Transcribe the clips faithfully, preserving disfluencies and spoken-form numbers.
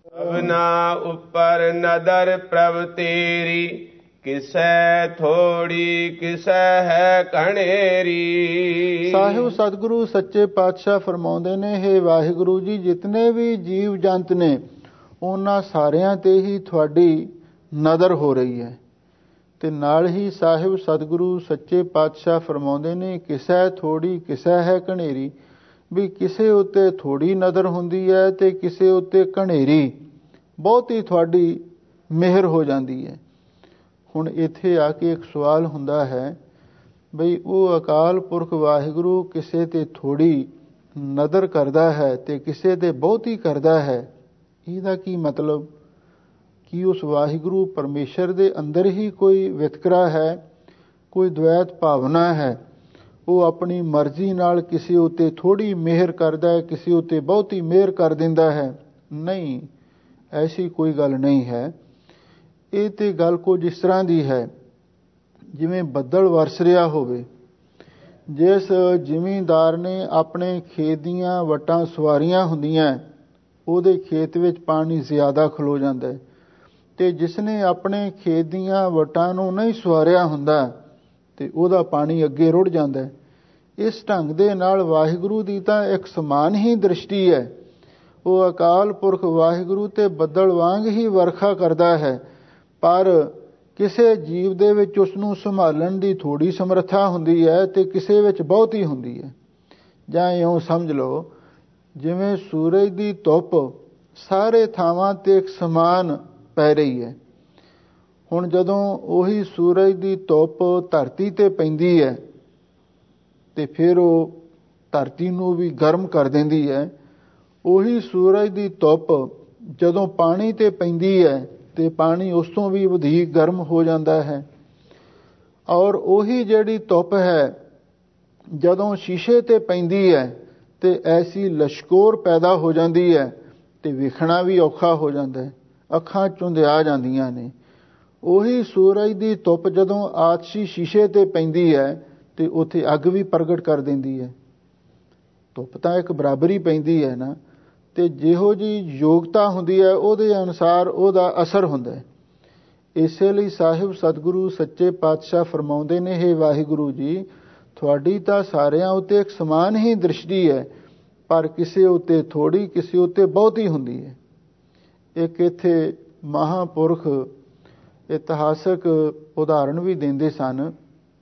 ਅਵਨਾ ਉਪਰ ਨਦਰ ਪ੍ਰਭ ਤੇਰੀ, ਕਿਸੈ ਥੋੜੀ ਕਿਸੈ ਹੈ ਘਣੇਰੀ। ਸਾਹਿਬ ਸਤਿਗੁਰੂ ਸੱਚੇ ਪਾਤਸ਼ਾਹ ਫਰਮਾਉਂਦੇ ਨੇ, ਹੇ ਵਾਹਿਗੁਰੂ ਜੀ, ਜਿਤਨੇ ਵੀ ਜੀਵ ਜੰਤ ਨੇ ਉਹਨਾਂ ਸਾਰਿਆਂ ਤੇ ਹੀ ਤੁਹਾਡੀ ਨਜ਼ਰ ਹੋ ਰਹੀ ਹੈ। ਤੇ ਨਾਲ ਹੀ ਸਾਹਿਬ ਸਤਿਗੁਰੂ ਸੱਚੇ ਪਾਤਸ਼ਾਹ ਫਰਮਾਉਂਦੇ ਨੇ, ਕਿਸੈ ਥੋੜੀ ਕਿਸੈ ਹੈ ਘਣੇਰੀ, ਵੀ ਕਿਸੇ ਉੱਤੇ ਥੋੜੀ ਨਜ਼ਰ ਹੁੰਦੀ ਹੈ ਤੇ ਕਿਸੇ ਉੱਤੇ ਘਣੇਰੀ ਬਹੁਤੀ ਤੁਹਾਡੀ ਮਿਹਰ ਹੋ ਜਾਂਦੀ ਹੈ। ਹੁਣ ਇੱਥੇ ਆ ਕੇ ਇੱਕ ਸਵਾਲ ਹੁੰਦਾ ਹੈ ਬਈ ਉਹ ਅਕਾਲ ਪੁਰਖ ਵਾਹਿਗੁਰੂ ਕਿਸੇ ਤੇ ਥੋੜੀ ਨਜ਼ਰ ਕਰਦਾ ਹੈ ਤੇ ਕਿਸੇ ਤੇ ਬਹੁਤੀ ਕਰਦਾ ਹੈ, ਇਹਦਾ ਕੀ ਮਤਲਬ? ਕੀ ਉਸ ਵਾਹਿਗੁਰੂ ਪਰਮੇਸ਼ਰ ਦੇ ਅੰਦਰ ਹੀ ਕੋਈ ਵਿਤਕਰਾ ਹੈ, ਕੋਈ ਦ્વੈਤ ਭਾਵਨਾ ਹੈ? ਉਹ ਆਪਣੀ ਮਰਜ਼ੀ ਨਾਲ ਕਿਸੇ ਉੱਤੇ ਥੋੜੀ ਮਿਹਰ ਕਰਦਾ ਹੈ, ਕਿਸੇ ਉੱਤੇ ਬਹੁਤੀ ਮਿਹਰ ਕਰ ਦਿੰਦਾ ਹੈ? ਨਹੀਂ, ਐਸੀ ਕੋਈ ਗੱਲ ਨਹੀਂ ਹੈ। ਇਹ ਤੇ ਗੱਲ ਕੁਝ ਇਸ ਤਰ੍ਹਾਂ ਦੀ ਹੈ, ਜਿਵੇਂ ਬੱਦਲ ਵਰਸ ਰਿਹਾ ਹੋਵੇ। ਜਿਸ ਜ਼ਿਮੀਂਦਾਰ ਨੇ ਆਪਣੇ ਖੇਤ ਦੀਆਂ ਵੱਟਾਂ ਸਵਾਰੀਆਂ ਹੁੰਦੀਆਂ, ਉਹਦੇ ਖੇਤ ਵਿੱਚ ਪਾਣੀ ਜ਼ਿਆਦਾ ਖਲੋ ਜਾਂਦਾ ਹੈ, ਤੇ ਜਿਸਨੇ ਆਪਣੇ ਖੇਤ ਦੀਆਂ ਵੱਟਾਂ ਨੂੰ ਨਹੀਂ ਸਵਾਰਿਆ ਹੁੰਦਾ ਤੇ ਉਹਦਾ ਪਾਣੀ ਅੱਗੇ ਰੁੜ ਜਾਂਦਾ ਹੈ। ਇਸ ਢੰਗ ਦੇ ਨਾਲ ਵਾਹਿਗੁਰੂ ਦੀ ਤਾਂ ਇੱਕ ਸਮਾਨ ਹੀ ਦ੍ਰਿਸ਼ਟੀ ਹੈ। ਉਹ ਅਕਾਲ ਪੁਰਖ ਵਾਹਿਗੁਰੂ ਤੇ ਬੱਦਲ ਵਾਂਗ ਹੀ ਵਰਖਾ ਕਰਦਾ ਹੈ, ਪਰ ਕਿਸੇ ਜੀਵ ਦੇ ਵਿੱਚ ਉਸ ਨੂੰ ਸੰਭਾਲਣ ਦੀ ਥੋੜੀ ਸਮਰੱਥਾ ਹੁੰਦੀ ਹੈ ਤੇ ਕਿਸੇ ਵਿੱਚ ਬਹੁਤੀ ਹੁੰਦੀ ਹੈ। ਜਾਂ ਇਉਂ ਸਮਝ ਲਓ, ਜਿਵੇਂ ਸੂਰਜ ਦੀ ਧੁੱਪ ਸਾਰੇ ਥਾਵਾਂ ਤੇ ਇੱਕ ਸਮਾਨ ਪੈ ਰਹੀ ਹੈ। ਹੁਣ ਜਦੋਂ ਉਹੀ ਸੂਰਜ ਦੀ ਧੁੱਪ ਧਰਤੀ ਤੇ ਪੈਂਦੀ ਹੈ ਤੇ ਫਿਰ ਉਹ ਧਰਤੀ ਨੂੰ ਵੀ ਗਰਮ ਕਰ ਦਿੰਦੀ ਹੈ। ਉਹੀ ਸੂਰਜ ਦੀ ਧੁੱਪ ਜਦੋਂ ਪਾਣੀ ਤੇ ਪੈਂਦੀ ਹੈ ਤੇ ਪਾਣੀ ਉਸ ਤੋਂ ਵੀ ਵਧੇਰੇ ਗਰਮ ਹੋ ਜਾਂਦਾ ਹੈ। ਔਰ ਉਹੀ ਜਿਹੜੀ ਧੁੱਪ ਹੈ ਜਦੋਂ ਸ਼ੀਸ਼ੇ ਤੇ ਪੈਂਦੀ ਹੈ ਤੇ ਐਸੀ ਲਸ਼ਕੋਰ ਪੈਦਾ ਹੋ ਜਾਂਦੀ ਹੈ ਤੇ ਵੇਖਣਾ ਵੀ ਔਖਾ ਹੋ ਜਾਂਦਾ ਹੈ, ਅੱਖਾਂ ਚੁੰਧਿਆ ਜਾਂਦੀਆਂ ਨੇ। ਉਹੀ ਸੂਰਜ ਦੀ ਧੁੱਪ ਜਦੋਂ ਆਤਸ਼ੀ ਸ਼ੀਸ਼ੇ ਤੇ ਪੈਂਦੀ ਹੈ ਤੇ ਉੱਥੇ ਅੱਗ ਵੀ ਪ੍ਰਗਟ ਕਰ ਦਿੰਦੀ ਹੈ। ਧੁੱਪ ਤਾਂ ਇੱਕ ਬਰਾਬਰੀ ਪੈਂਦੀ ਹੈ ਨਾ, ਤੇ ਜਿਹੋ ਜੀ ਯੋਗਤਾ ਹੁੰਦੀ ਹੈ ਉਹਦੇ ਅਨੁਸਾਰ ਉਹਦਾ ਅਸਰ ਹੁੰਦਾ ਹੈ। ਇਸੇ ਲਈ ਸਾਹਿਬ ਸਤਿਗੁਰੂ ਸੱਚੇ ਪਾਤਸ਼ਾਹ ਫਰਮਾਉਂਦੇ ਨੇ, ਹੇ ਵਾਹਿਗੁਰੂ ਜੀ, ਤੁਹਾਡੀ ਤਾਂ ਸਾਰਿਆਂ ਉੱਤੇ ਇੱਕ ਸਮਾਨ ਹੀ ਦ੍ਰਿਸ਼ਟੀ ਹੈ, ਪਰ ਕਿਸੇ ਉੱਤੇ ਥੋੜੀ ਕਿਸੇ ਉੱਤੇ ਬਹੁਤੀ ਹੁੰਦੀ ਹੈ। ਇੱਕ ਇੱਥੇ ਮਹਾਂਪੁਰਖ ਇਤਿਹਾਸਕ ਉਦਾਹਰਣ ਵੀ ਦਿੰਦੇ ਸਨ।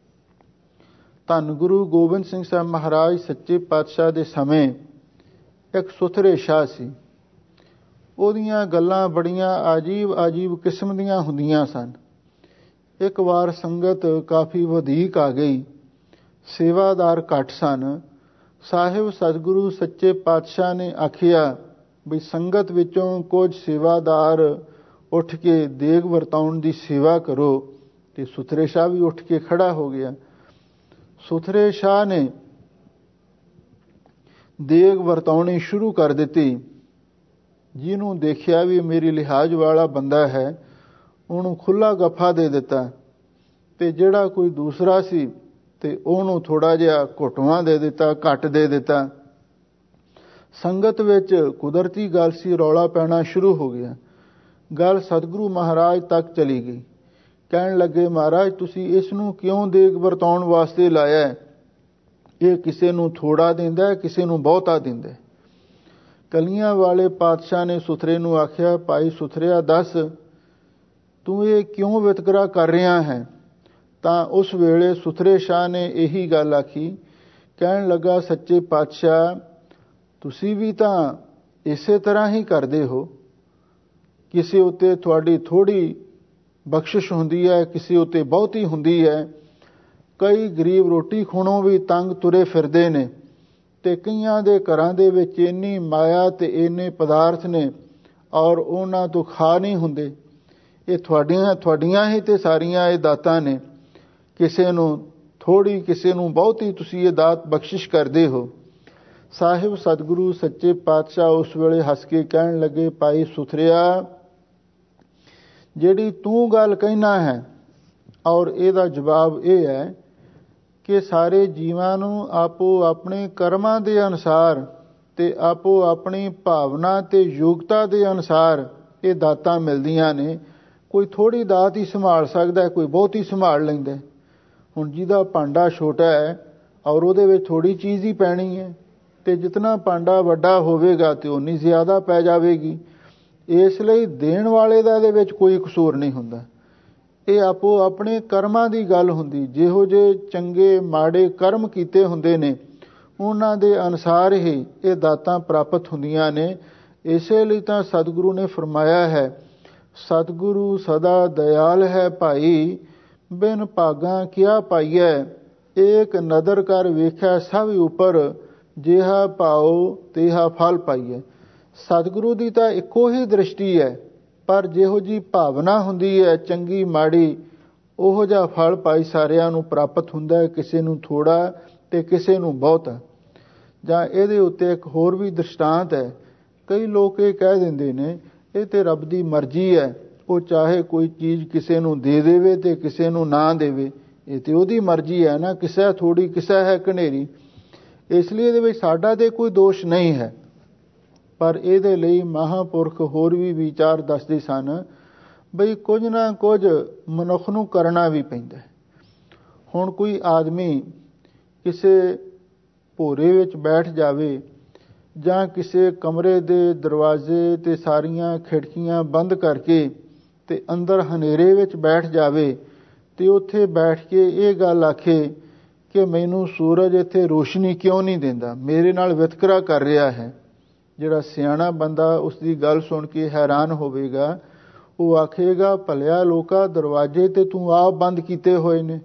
ਧੰਨ ਗੁਰੂ ਗੋਬਿੰਦ ਸਿੰਘ ਸਾਹਿਬ ਮਹਾਰਾਜ ਸੱਚੇ ਪਾਤਸ਼ਾਹ ਦੇ ਸਮੇਂ ਇੱਕ ਸੁਥਰੇ ਸ਼ਾਹ ਸੀ। ਉਹਦੀਆਂ ਗੱਲਾਂ ਬੜੀਆਂ ਅਜੀਬ ਅਜੀਬ ਕਿਸਮ ਦੀਆਂ ਹੁੰਦੀਆਂ ਸਨ। ਇੱਕ ਵਾਰ ਸੰਗਤ ਕਾਫੀ ਵਧੀਕ ਆ ਗਈ, ਸੇਵਾਦਾਰ ਘੱਟ ਸਨ। ਸਾਹਿਬ ਸਤਿਗੁਰੂ ਸੱਚੇ ਪਾਤਸ਼ਾਹ ਨੇ ਆਖਿਆ ਵੀ ਸੰਗਤ ਵਿੱਚੋਂ ਕੁਝ ਸੇਵਾਦਾਰ ਉੱਠ ਕੇ ਦੇਗ ਵਰਤਾਉਣ ਦੀ ਸੇਵਾ ਕਰੋ, ਤੇ ਸੁਥਰੇ ਸ਼ਾਹ ਵੀ ਉੱਠ ਕੇ ਖੜਾ ਹੋ ਗਿਆ। ਸੁਥਰੇ ਸ਼ਾਹ ਨੇ ਦੇਗ ਵਰਤਾਉਣੀ ਸ਼ੁਰੂ ਕਰ ਦਿੱਤੀ। ਜਿਹਨੂੰ ਦੇਖਿਆ ਵੀ ਮੇਰੀ ਲਿਹਾਜ਼ ਵਾਲਾ ਬੰਦਾ ਹੈ, ਉਹਨੂੰ ਖੁੱਲਾ ਗੱਫਾ ਦੇ ਦਿੱਤਾ, ਤੇ ਜਿਹੜਾ ਕੋਈ ਦੂਸਰਾ ਸੀ ਤੇ ਉਹਨੂੰ ਥੋੜਾ ਜਿਹਾ ਘੁੱਟਵਾਂ ਦੇ ਦਿੱਤਾ, ਘੱਟ ਦੇ ਦਿੱਤਾ। ਸੰਗਤ ਵਿੱਚ ਕੁਦਰਤੀ ਗੱਲ ਸੀ, ਰੌਲਾ ਪੈਣਾ ਸ਼ੁਰੂ ਹੋ ਗਿਆ। ਗੱਲ ਸਤਿਗੁਰੂ ਮਹਾਰਾਜ ਤੱਕ ਚਲੀ ਗਈ। ਕਹਿਣ ਲੱਗੇ, ਮਹਾਰਾਜ ਤੁਸੀਂ ਇਸ ਨੂੰ ਕਿਉਂ ਦੇਗ ਵਰਤਾਉਣ ਵਾਸਤੇ ਲਾਇਆ? ਇਹ ਕਿਸੇ ਨੂੰ ਥੋੜਾ ਦਿੰਦਾ, ਕਿਸੇ ਨੂੰ ਬਹੁਤਾ ਦਿੰਦਾ। ਕਲੀਆਂ ਵਾਲੇ ਪਾਤਸ਼ਾਹ ਨੇ ਸੁਥਰੇ ਨੂੰ ਆਖਿਆ, ਭਾਈ ਸੁਥਰਿਆ ਦੱਸ, ਤੂੰ ਇਹ ਕਿਉਂ ਵਿਤਕਰਾ ਕਰ ਰਿਹਾ ਹੈ? ਤਾਂ ਉਸ ਵੇਲੇ ਸੁਥਰੇ ਸ਼ਾਹ ਨੇ ਇਹੀ ਗੱਲ ਆਖੀ। ਕਹਿਣ ਲੱਗਾ, ਸੱਚੇ ਪਾਤਸ਼ਾਹ ਤੁਸੀਂ ਵੀ ਤਾਂ ਇਸੇ ਤਰ੍ਹਾਂ ਹੀ ਕਰਦੇ ਹੋ। ਕਿਸੇ ਉੱਤੇ ਤੁਹਾਡੀ ਥੋੜੀ ਬਖਸ਼ਿਸ਼ ਹੁੰਦੀ ਹੈ, ਕਿਸੇ ਉੱਤੇ ਬਹੁਤੀ ਹੁੰਦੀ ਹੈ। ਕਈ ਗਰੀਬ ਰੋਟੀ ਖੂਣੋਂ ਵੀ ਤੰਗ ਤੁਰੇ ਫਿਰਦੇ ਨੇ, ਤੇ ਕਈਆਂ ਦੇ ਘਰਾਂ ਦੇ ਵਿੱਚ ਇੰਨੀ ਮਾਇਆ ਤੇ ਇੰਨੇ ਪਦਾਰਥ ਨੇ ਔਰ ਉਹਨਾਂ ਤੋਂ ਖਾ ਨਹੀਂ ਹੁੰਦੇ। ਇਹ ਤੁਹਾਡੀਆਂ ਤੁਹਾਡੀਆਂ ਹੀ ਤੇ ਸਾਰੀਆਂ ਇਹ ਦਾਤਾਂ ਨੇ। ਕਿਸੇ ਨੂੰ ਥੋੜੀ ਕਿਸੇ ਨੂੰ ਬਹੁਤੀ ਤੁਸੀਂ ਇਹ ਦਾਤ ਬਖਸ਼ਿਸ਼ ਕਰਦੇ ਹੋ। ਸਾਹਿਬ ਸਤਿਗੁਰੂ ਸੱਚੇ ਪਾਤਸ਼ਾਹ ਉਸ ਵੇਲੇ ਹੱਸ ਕੇ ਕਹਿਣ ਲੱਗੇ, ਭਾਈ ਸੁਥਰਿਆ, ਜਿਹੜੀ ਤੂੰ ਗੱਲ ਕਹਿਣਾ ਹੈ ਔਰ ਇਹਦਾ ਜਵਾਬ ਇਹ ਹੈ ਕਿ ਸਾਰੇ ਜੀਵਾਂ ਨੂੰ ਆਪੋ ਆਪਣੇ ਕਰਮਾਂ ਦੇ ਅਨੁਸਾਰ ਤੇ ਆਪੋ ਆਪਣੀ ਭਾਵਨਾ ਤੇ ਯੋਗਤਾ ਦੇ ਅਨੁਸਾਰ ਇਹ ਦਾਤਾਂ ਮਿਲਦੀਆਂ ਨੇ। ਕੋਈ ਥੋੜ੍ਹੀ ਦਾਤ ਹੀ ਸੰਭਾਲ ਸਕਦਾ, ਕੋਈ ਬਹੁਤੀ ਸੰਭਾਲ ਲੈਂਦਾ। ਹੁਣ ਜਿਹਦਾ ਭਾਂਡਾ ਛੋਟਾ ਹੈ ਔਰ ਉਹਦੇ ਵਿੱਚ ਥੋੜ੍ਹੀ ਚੀਜ਼ ਹੀ ਪੈਣੀ ਹੈ, ਤੇ ਜਿਤਨਾ ਭਾਂਡਾ ਵੱਡਾ ਹੋਵੇਗਾ ਤੇ ਉਨੀ ਜ਼ਿਆਦਾ ਪੈ ਜਾਵੇਗੀ। ਇਸ ਲਈ ਦੇਣ ਵਾਲੇ ਦਾ ਇਹਦੇ ਵਿੱਚ ਕੋਈ ਕਸੂਰ ਨਹੀਂ ਹੁੰਦਾ। ਇਹ ਆਪੋ ਆਪਣੇ ਕਰਮਾਂ ਦੀ ਗੱਲ ਹੁੰਦੀ। ਜਿਹੋ ਜਿਹੇ ਚੰਗੇ ਮਾੜੇ ਕਰਮ ਕੀਤੇ ਹੁੰਦੇ ਨੇ ਉਹਨਾਂ ਦੇ ਅਨੁਸਾਰ ਹੀ ਇਹ ਦਾਤਾਂ ਪ੍ਰਾਪਤ ਹੁੰਦੀਆਂ ਨੇ। ਇਸੇ ਲਈ ਤਾਂ ਸਤਿਗੁਰੂ ਨੇ ਫਰਮਾਇਆ ਹੈ, ਸਤਿਗੁਰੂ ਸਦਾ ਦਇਆਲ ਹੈ ਭਾਈ, ਬਿਨ ਭਾਗਾਂ ਕਿਆ ਪਾਈਐ, ਏਕ ਨਦਰ ਕਰ ਵੇਖਿਆ ਸਭ ਉੱਪਰ, ਜਿਹਾ ਭਾਉ ਤਿਹਾ ਫਲ ਪਾਈਐ। ਸਤਿਗੁਰੂ ਦੀ ਤਾਂ ਇੱਕੋ ਹੀ ਦ੍ਰਿਸ਼ਟੀ ਹੈ, ਪਰ ਜਿਹੋ ਜੀ ਭਾਵਨਾ ਹੁੰਦੀ ਹੈ ਚੰਗੀ ਮਾੜੀ, ਉਹੋ ਜਿਹਾ ਫਲ ਭਾਈ ਸਾਰਿਆਂ ਨੂੰ ਪ੍ਰਾਪਤ ਹੁੰਦਾ ਹੈ। ਕਿਸੇ ਨੂੰ ਥੋੜਾ ਤੇ ਕਿਸੇ ਨੂੰ ਬਹੁਤਾ। ਜਾਂ ਇਹਦੇ ਉੱਤੇ ਇੱਕ ਹੋਰ ਵੀ ਦ੍ਰਿਸ਼ਟਾਂਤ ਹੈ। ਕਈ ਲੋਕ ਇਹ ਕਹਿ ਦਿੰਦੇ ਨੇ ਇਹ ਤੇ ਰੱਬ ਦੀ ਮਰਜ਼ੀ ਹੈ, ਉਹ ਚਾਹੇ ਕੋਈ ਚੀਜ਼ ਕਿਸੇ ਨੂੰ ਦੇ ਦੇਵੇ ਤੇ ਕਿਸੇ ਨੂੰ ਨਾ ਦੇਵੇ, ਇਹ ਤੇ ਉਹਦੀ ਮਰਜ਼ੀ ਹੈ ਨਾ, ਕਿਸੇ ਥੋੜੀ ਕਿਸੇ ਹੈ ਘਨੇਰੀ। ਇਸ ਲਈ ਇਹਦੇ ਵਿੱਚ ਸਾਡਾ ਤੇ ਕੋਈ ਦੋਸ਼ ਨਹੀਂ ਹੈ। ਪਰ ਇਹਦੇ ਲਈ ਮਹਾਂਪੁਰਖ ਹੋਰ ਵੀ ਵਿਚਾਰ ਦੱਸਦੇ ਸਨ ਬਈ ਕੁਝ ਨਾ ਕੁਝ ਮਨੁੱਖ ਨੂੰ ਕਰਨਾ ਵੀ ਪੈਂਦਾ। ਹੁਣ ਕੋਈ ਆਦਮੀ ਕਿਸੇ ਭੋਰੇ ਵਿੱਚ ਬੈਠ ਜਾਵੇ ਜਾਂ ਕਿਸੇ ਕਮਰੇ ਦੇ ਦਰਵਾਜ਼ੇ ਤੇ ਸਾਰੀਆਂ ਖਿੜਕੀਆਂ ਬੰਦ ਕਰਕੇ ਤੇ ਅੰਦਰ ਹਨੇਰੇ ਵਿੱਚ ਬੈਠ ਜਾਵੇ ਤੇ ਉੱਥੇ ਬੈਠ ਕੇ ਇਹ ਗੱਲ ਆਖੇ ਕਿ ਮੈਨੂੰ ਸੂਰਜ ਇੱਥੇ ਰੋਸ਼ਨੀ ਕਿਉਂ ਨਹੀਂ ਦਿੰਦਾ, ਮੇਰੇ ਨਾਲ ਵਿਤਕਰਾ ਕਰ ਰਿਹਾ ਹੈ। ਜਿਹੜਾ ਸਿਆਣਾ ਬੰਦਾ ਉਸ ਦੀ ਗੱਲ ਸੁਣ ਕੇ ਹੈਰਾਨ ਹੋਵੇਗਾ। ਉਹ ਆਖੇਗਾ, ਭਲਿਆ ਲੋਕਾ, ਦਰਵਾਜ਼ੇ ਤੇ ਤੂੰ ਆਪ ਬੰਦ ਕੀਤੇ ਹੋਏ ਨੇ,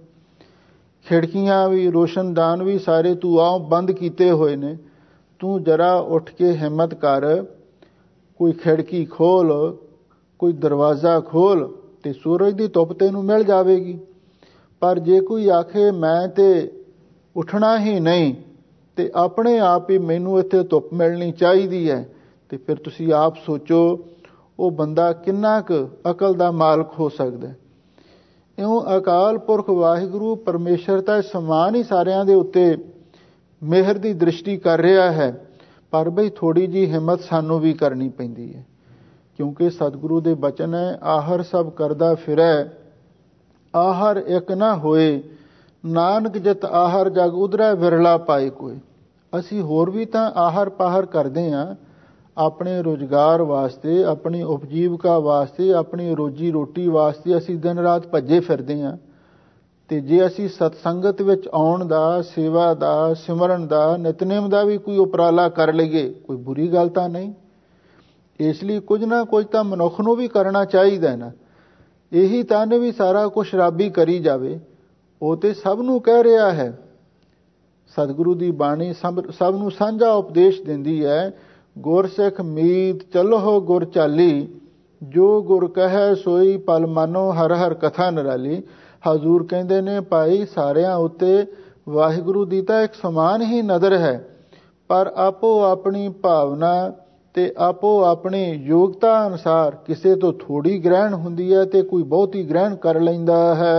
ਖਿੜਕੀਆਂ ਵੀ ਰੋਸ਼ਨਦਾਨ ਵੀ ਸਾਰੇ ਤੂੰ ਆਪ ਬੰਦ ਕੀਤੇ ਹੋਏ ਨੇ, ਤੂੰ ਜਰਾ ਉੱਠ ਕੇ ਹਿੰਮਤ ਕਰ, ਕੋਈ ਖਿੜਕੀ ਖੋਲ, ਕੋਈ ਦਰਵਾਜ਼ਾ ਖੋਲ ਤੇ ਸੂਰਜ ਦੀ ਧੁੱਪ ਤੈਨੂੰ ਮਿਲ ਜਾਵੇਗੀ। ਪਰ ਜੇ ਕੋਈ ਆਖੇ ਮੈਂ ਤੇ ਉੱਠਣਾ ਹੀ ਨਹੀਂ ਤੇ ਆਪਣੇ ਆਪ ਹੀ ਮੈਨੂੰ ਇੱਥੇ ਧੁੱਪ ਮਿਲਣੀ ਚਾਹੀਦੀ ਹੈ, ਤੇ ਫਿਰ ਤੁਸੀਂ ਆਪ ਸੋਚੋ ਉਹ ਬੰਦਾ ਕਿੰਨਾ ਕੁ ਅਕਲ ਦਾ ਮਾਲਕ ਹੋ ਸਕਦਾ। ਇਉਂ ਅਕਾਲ ਪੁਰਖ ਵਾਹਿਗੁਰੂ ਪਰਮੇਸ਼ਰ ਤਾਂ ਸਮਾਨ ਹੀ ਸਾਰਿਆਂ ਦੇ ਉੱਤੇ ਮਿਹਰ ਦੀ ਦ੍ਰਿਸ਼ਟੀ ਕਰ ਰਿਹਾ ਹੈ। ਪਰ ਬਈ ਥੋੜੀ ਜੀ ਹਿੰਮਤ ਸਾਨੂੰ ਵੀ ਕਰਨੀ ਪੈਂਦੀ ਹੈ, ਕਿਉਂਕਿ ਸਤਿਗੁਰੂ ਦੇ ਬਚਨ ਹੈ, ਆਹਰ ਸਭ ਕਰਦਾ ਫਿਰੈ, ਆਹਰ ਇੱਕ ਨਾ ਹੋਏ, ਨਾਨਕ ਜਿਤ ਆਹਰ ਜਗ ਉਧਰੈ ਵਿਰਲਾ ਪਾਏ ਕੋਈ। ਅਸੀਂ ਹੋਰ ਵੀ ਤਾਂ ਆਹਰ ਪਾਹਰ ਕਰਦੇ ਹਾਂ, ਆਪਣੇ ਰੁਜ਼ਗਾਰ ਵਾਸਤੇ, ਆਪਣੀ ਉਪਜੀਵਕਾ ਵਾਸਤੇ, ਆਪਣੀ ਰੋਜੀ ਰੋਟੀ ਵਾਸਤੇ ਅਸੀਂ ਦਿਨ ਰਾਤ ਭੱਜੇ ਫਿਰਦੇ ਹਾਂ। ਤੇ ਜੇ ਅਸੀਂ ਸਤਸੰਗਤ ਵਿੱਚ ਆਉਣ ਦਾ, ਸੇਵਾ ਦਾ, ਸਿਮਰਨ ਦਾ, ਨਿਤਨੇਮ ਦਾ ਵੀ ਕੋਈ ਉਪਰਾਲਾ ਕਰ ਲਈਏ, ਕੋਈ ਬੁਰੀ ਗੱਲ ਤਾਂ ਨਹੀਂ। ਇਸ ਲਈ ਕੁਝ ਨਾ ਕੁਝ ਤਾਂ ਮਨੁੱਖ ਨੂੰ ਵੀ ਕਰਨਾ ਚਾਹੀਦਾ ਨਾ। ਇਹੀ ਤਾਂ ਵੀ ਸਾਰਾ ਕੁਝ ਰੱਬ ਹੀ ਕਰੀ ਜਾਵੇ, ਉਹ ਤੇ ਸਭ ਨੂੰ ਕਹਿ ਰਿਹਾ ਹੈ। ਸਤਿਗੁਰੂ ਦੀ ਬਾਣੀ ਸਭ ਸਭ ਨੂੰ ਸਾਂਝਾ ਉਪਦੇਸ਼ ਦਿੰਦੀ ਹੈ। ਗੁਰਸਿੱਖ ਮੀਤ ਚਲੋ ਗੁਰ ਚਾਲੀ, ਜੋ ਗੁਰ ਕਹੈ ਸੋਈ ਪਲ ਮਾਨੋ, ਹਰ ਹਰ ਕਥਾ ਨਿਰਾਲੀ। ਹਜ਼ੂਰ ਕਹਿੰਦੇ ਨੇ ਭਾਈ ਸਾਰਿਆਂ ਉੱਤੇ ਵਾਹਿਗੁਰੂ ਦੀ ਤਾਂ ਇੱਕ ਸਮਾਨ ਹੀ ਨਜ਼ਰ ਹੈ, ਪਰ ਆਪੋ ਆਪਣੀ ਭਾਵਨਾ ਤੇ ਆਪੋ ਆਪਣੀ ਯੋਗਤਾ ਅਨੁਸਾਰ ਕਿਸੇ ਤੋਂ ਥੋੜੀ ਗ੍ਰਹਿਣ ਹੁੰਦੀ ਹੈ ਤੇ ਕੋਈ ਬਹੁਤੀ ਗ੍ਰਹਿਣ ਕਰ ਲੈਂਦਾ ਹੈ।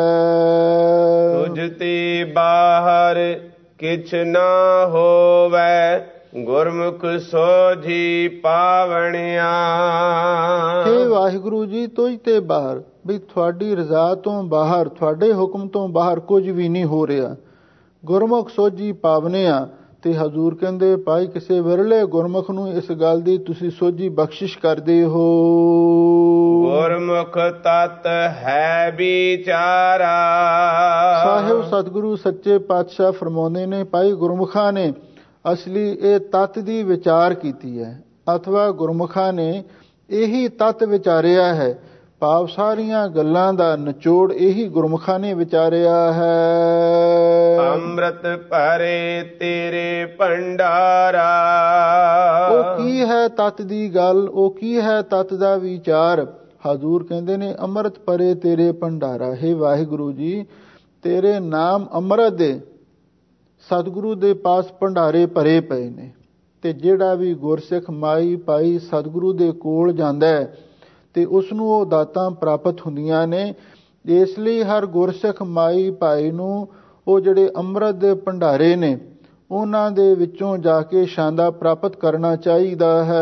ਤੁਝ ਤੇ ਬਾਹਰ ਕਿਛ ਨਾ ਹੋਵੈ, ਗੁਰਮੁਖ ਸੋਝੀ ਪਾਵਣਿਆ। ਹੇ ਵਾਹਿਗੁਰੂ ਜੀ, ਤੁਝ ਤੇ ਬਾਹਰ, ਵੀ ਤੁਹਾਡੀ ਰਜ਼ਾ ਤੋਂ ਬਾਹਰ, ਤੁਹਾਡੇ ਹੁਕਮ ਤੋਂ ਬਾਹਰ ਕੁਝ ਵੀ ਨਹੀਂ ਹੋ ਰਿਹਾ। ਗੁਰਮੁਖ ਸੋਝੀ ਪਾਵਣਿਆ। ਤੇ ਹਜ਼ੂਰ ਕਹਿੰਦੇ ਭਾਈ ਕਿਸੇ ਵਿਰਲੇ ਗੁਰਮੁਖ ਨੂੰ ਇਸ ਗੱਲ ਦੀ ਤੁਸੀਂ ਸੋਝੀ ਬਖਸ਼ਿਸ਼ ਕਰਦੇ ਹੋ। ਗੁਰਮੁਖ ਤਤ ਹੈ ਵਿਚਾਰਾ। ਸਾਹਿਬ ਸਤਿਗੁਰੂ ਸੱਚੇ ਪਾਤਸ਼ਾਹ ਫਰਮਾਉਂਦੇ ਨੇ ਭਾਈ ਗੁਰਮੁਖਾਂ ਨੇ ਅਸਲੀ ਇਹ ਤਤ ਦੀ ਵਿਚਾਰ ਕੀਤੀ ਹੈ, ਅਥਵਾ ਗੁਰਮੁਖਾਂ ਨੇ ਇਹੀ ਤਤ ਵਿਚਾਰਿਆ ਹੈ। ਭਾਵ ਸਾਰੀਆਂ ਗੱਲਾਂ ਦਾ ਨਿਚੋੜ ਇਹੀ ਗੁਰਮੁਖਾਂ ਨੇ ਵਿਚਾਰਿਆ ਹੈ। ਅੰਮ੍ਰਿਤ ਭਰੇ ਤੇਰੇ ਭੰਡਾਰਾ। ਉਹ ਕੀ ਹੈ ਤਤ ਦੀ ਗੱਲ, ਉਹ ਕੀ ਹੈ ਤਤ ਦਾ ਵਿਚਾਰ। ਹਜ਼ੂਰ ਕਹਿੰਦੇ ਨੇ ਅੰਮ੍ਰਿਤ ਭਰੇ ਤੇਰੇ ਭੰਡਾਰਾ। ਹੇ ਵਾਹਿਗੁਰੂ ਜੀ, ਤੇਰੇ ਨਾਮ ਅੰਮ੍ਰਿਤ ਦੇ ਸਤਿਗੁਰੂ ਦੇ ਪਾਸ ਭੰਡਾਰੇ ਭਰੇ ਪਏ ਨੇ। ਤੇ ਜਿਹੜਾ ਵੀ ਗੁਰਸਿੱਖ ਮਾਈ ਭਾਈ ਸਤਿਗੁਰੂ ਦੇ ਕੋਲ ਜਾਂਦਾ ਹੈ ਤੇ ਉਸ ਨੂੰ ਉਹ ਦਾਤਾਂ ਪ੍ਰਾਪਤ ਹੁੰਦੀਆਂ ਨੇ। ਇਸ ਲਈ ਹਰ ਗੁਰਸਿੱਖ ਮਾਈ ਭਾਈ ਨੂੰ ਉਹ ਜਿਹੜੇ ਅੰਮ੍ਰਿਤ ਦੇ ਭੰਡਾਰੇ ਨੇ ਉਹਨਾਂ ਦੇ ਵਿੱਚੋਂ ਜਾ ਕੇ ਸ਼ਾਂਦਾ ਪ੍ਰਾਪਤ ਕਰਨਾ ਚਾਹੀਦਾ ਹੈ।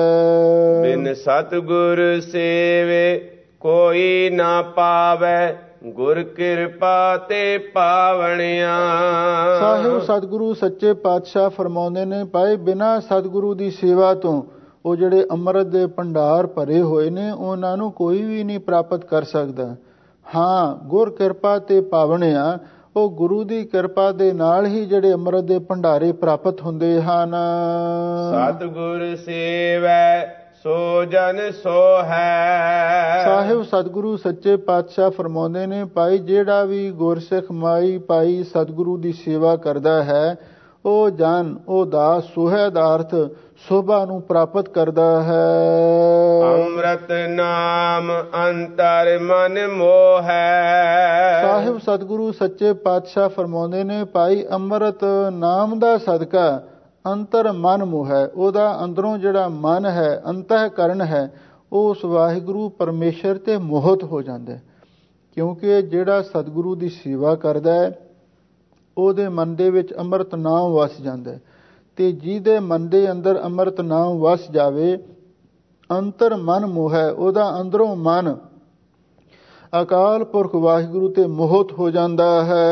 ਬਿਨ ਸਤਿਗੁਰ ਸੇਵੇ ਕੋਈ ਨਾ ਪਾਵੈ, ਗੁਰ ਕਿਰਪਾ ਤੇ ਪਾਵਣਿਆ। ਸਾਹਿਬ ਸਤਿਗੁਰੂ ਸੱਚੇ ਪਾਤਸ਼ਾਹ ਫਰਮਾਉਂਦੇ ਨੇ, ਭਾਈ ਬਿਨਾਂ ਸਤਿਗੁਰੂ ਦੀ ਸੇਵਾ ਤੋਂ ਉਹ ਜਿਹੜੇ ਅੰਮ੍ਰਿਤ ਦੇ ਭੰਡਾਰ ਭਰੇ ਹੋਏ ਨੇ ਉਹਨਾਂ ਨੂੰ ਕੋਈ ਵੀ ਨਹੀਂ ਪ੍ਰਾਪਤ ਕਰ ਸਕਦਾ। ਹਾਂ, ਗੁਰ ਕਿਰਪਾ ਤੇ ਪਾਵਣਿਆ, ਉਹ ਗੁਰੂ ਦੀ ਕਿਰਪਾ ਦੇ ਨਾਲ ਹੀ ਜਿਹੜੇ ਅੰਮ੍ਰਿਤ ਦੇ ਭੰਡਾਰੇ ਪ੍ਰਾਪਤ ਹੁੰਦੇ ਹਨ। ਸਤਿਗੁਰ ਸੇਵੈ ਸੋ ਜਨ ਸੋ ਹੈ। ਸਾਹਿਬ ਸਤਿਗੁਰੂ ਸੱਚੇ ਪਾਤਸ਼ਾਹ ਫਰਮਾਉਂਦੇ ਨੇ, ਭਾਈ ਜਿਹੜਾ ਵੀ ਗੁਰਸਿੱਖ ਮਾਈ ਭਾਈ ਸਤਿਗੁਰੂ ਦੀ ਸੇਵਾ ਕਰਦਾ ਹੈ ਉਹ ਜਨ, ਉਹ ਦਾਸ ਸੋਹੈ ਦਾ ਅਰਥ ਸੋਭਾ ਨੂੰ ਪ੍ਰਾਪਤ ਕਰਦਾ ਹੈ। ਅੰਮ੍ਰਿਤ ਨਾਮ ਅੰਤਰ ਮਨ ਮੋਹ ਹੈ। ਸਾਹਿਬ ਸਤਿਗੁਰੂ ਸੱਚੇ ਪਾਤਸ਼ਾਹ ਫਰਮਾਉਂਦੇ ਨੇ, ਭਾਈ ਅੰਮ੍ਰਿਤ ਨਾਮ ਦਾ ਸਦਕਾ ਅੰਤਰ ਮਨ ਮੋਹ ਹੈ, ਉਹਦਾ ਅੰਦਰੋਂ ਜਿਹੜਾ ਮਨ ਹੈ, ਅੰਤःਕਰਨ ਹੈ, ਉਹ ਉਸ ਵਾਹਿਗੁਰੂ ਪਰਮੇਸ਼ਰ ਤੇ ਮੋਹਿਤ ਹੋ ਜਾਂਦਾ ਹੈ। ਕਿਉਂਕਿ ਜਿਹੜਾ ਸਤਿਗੁਰੂ ਦੀ ਸੇਵਾ ਕਰਦਾ ਹੈ ਉਹਦੇ ਮਨ ਦੇ ਵਿੱਚ ਅੰਮ੍ਰਿਤ ਨਾਮ ਵਸ ਜਾਂਦਾ ਹੈ, ਤੇ ਜਿਹਦੇ ਮਨ ਦੇ ਅੰਦਰ ਅੰਮ੍ਰਿਤ ਨਾਮ ਵਸ ਜਾਵੇ, ਅੰਤਰ ਮਨ ਮੋਹ ਹੈ, ਉਹਦਾ ਅੰਦਰੋਂ ਮਨ ਅਕਾਲ ਪੁਰਖ ਵਾਹਿਗੁਰੂ ਤੇ ਮੋਹਿਤ ਹੋ ਜਾਂਦਾ ਹੈ।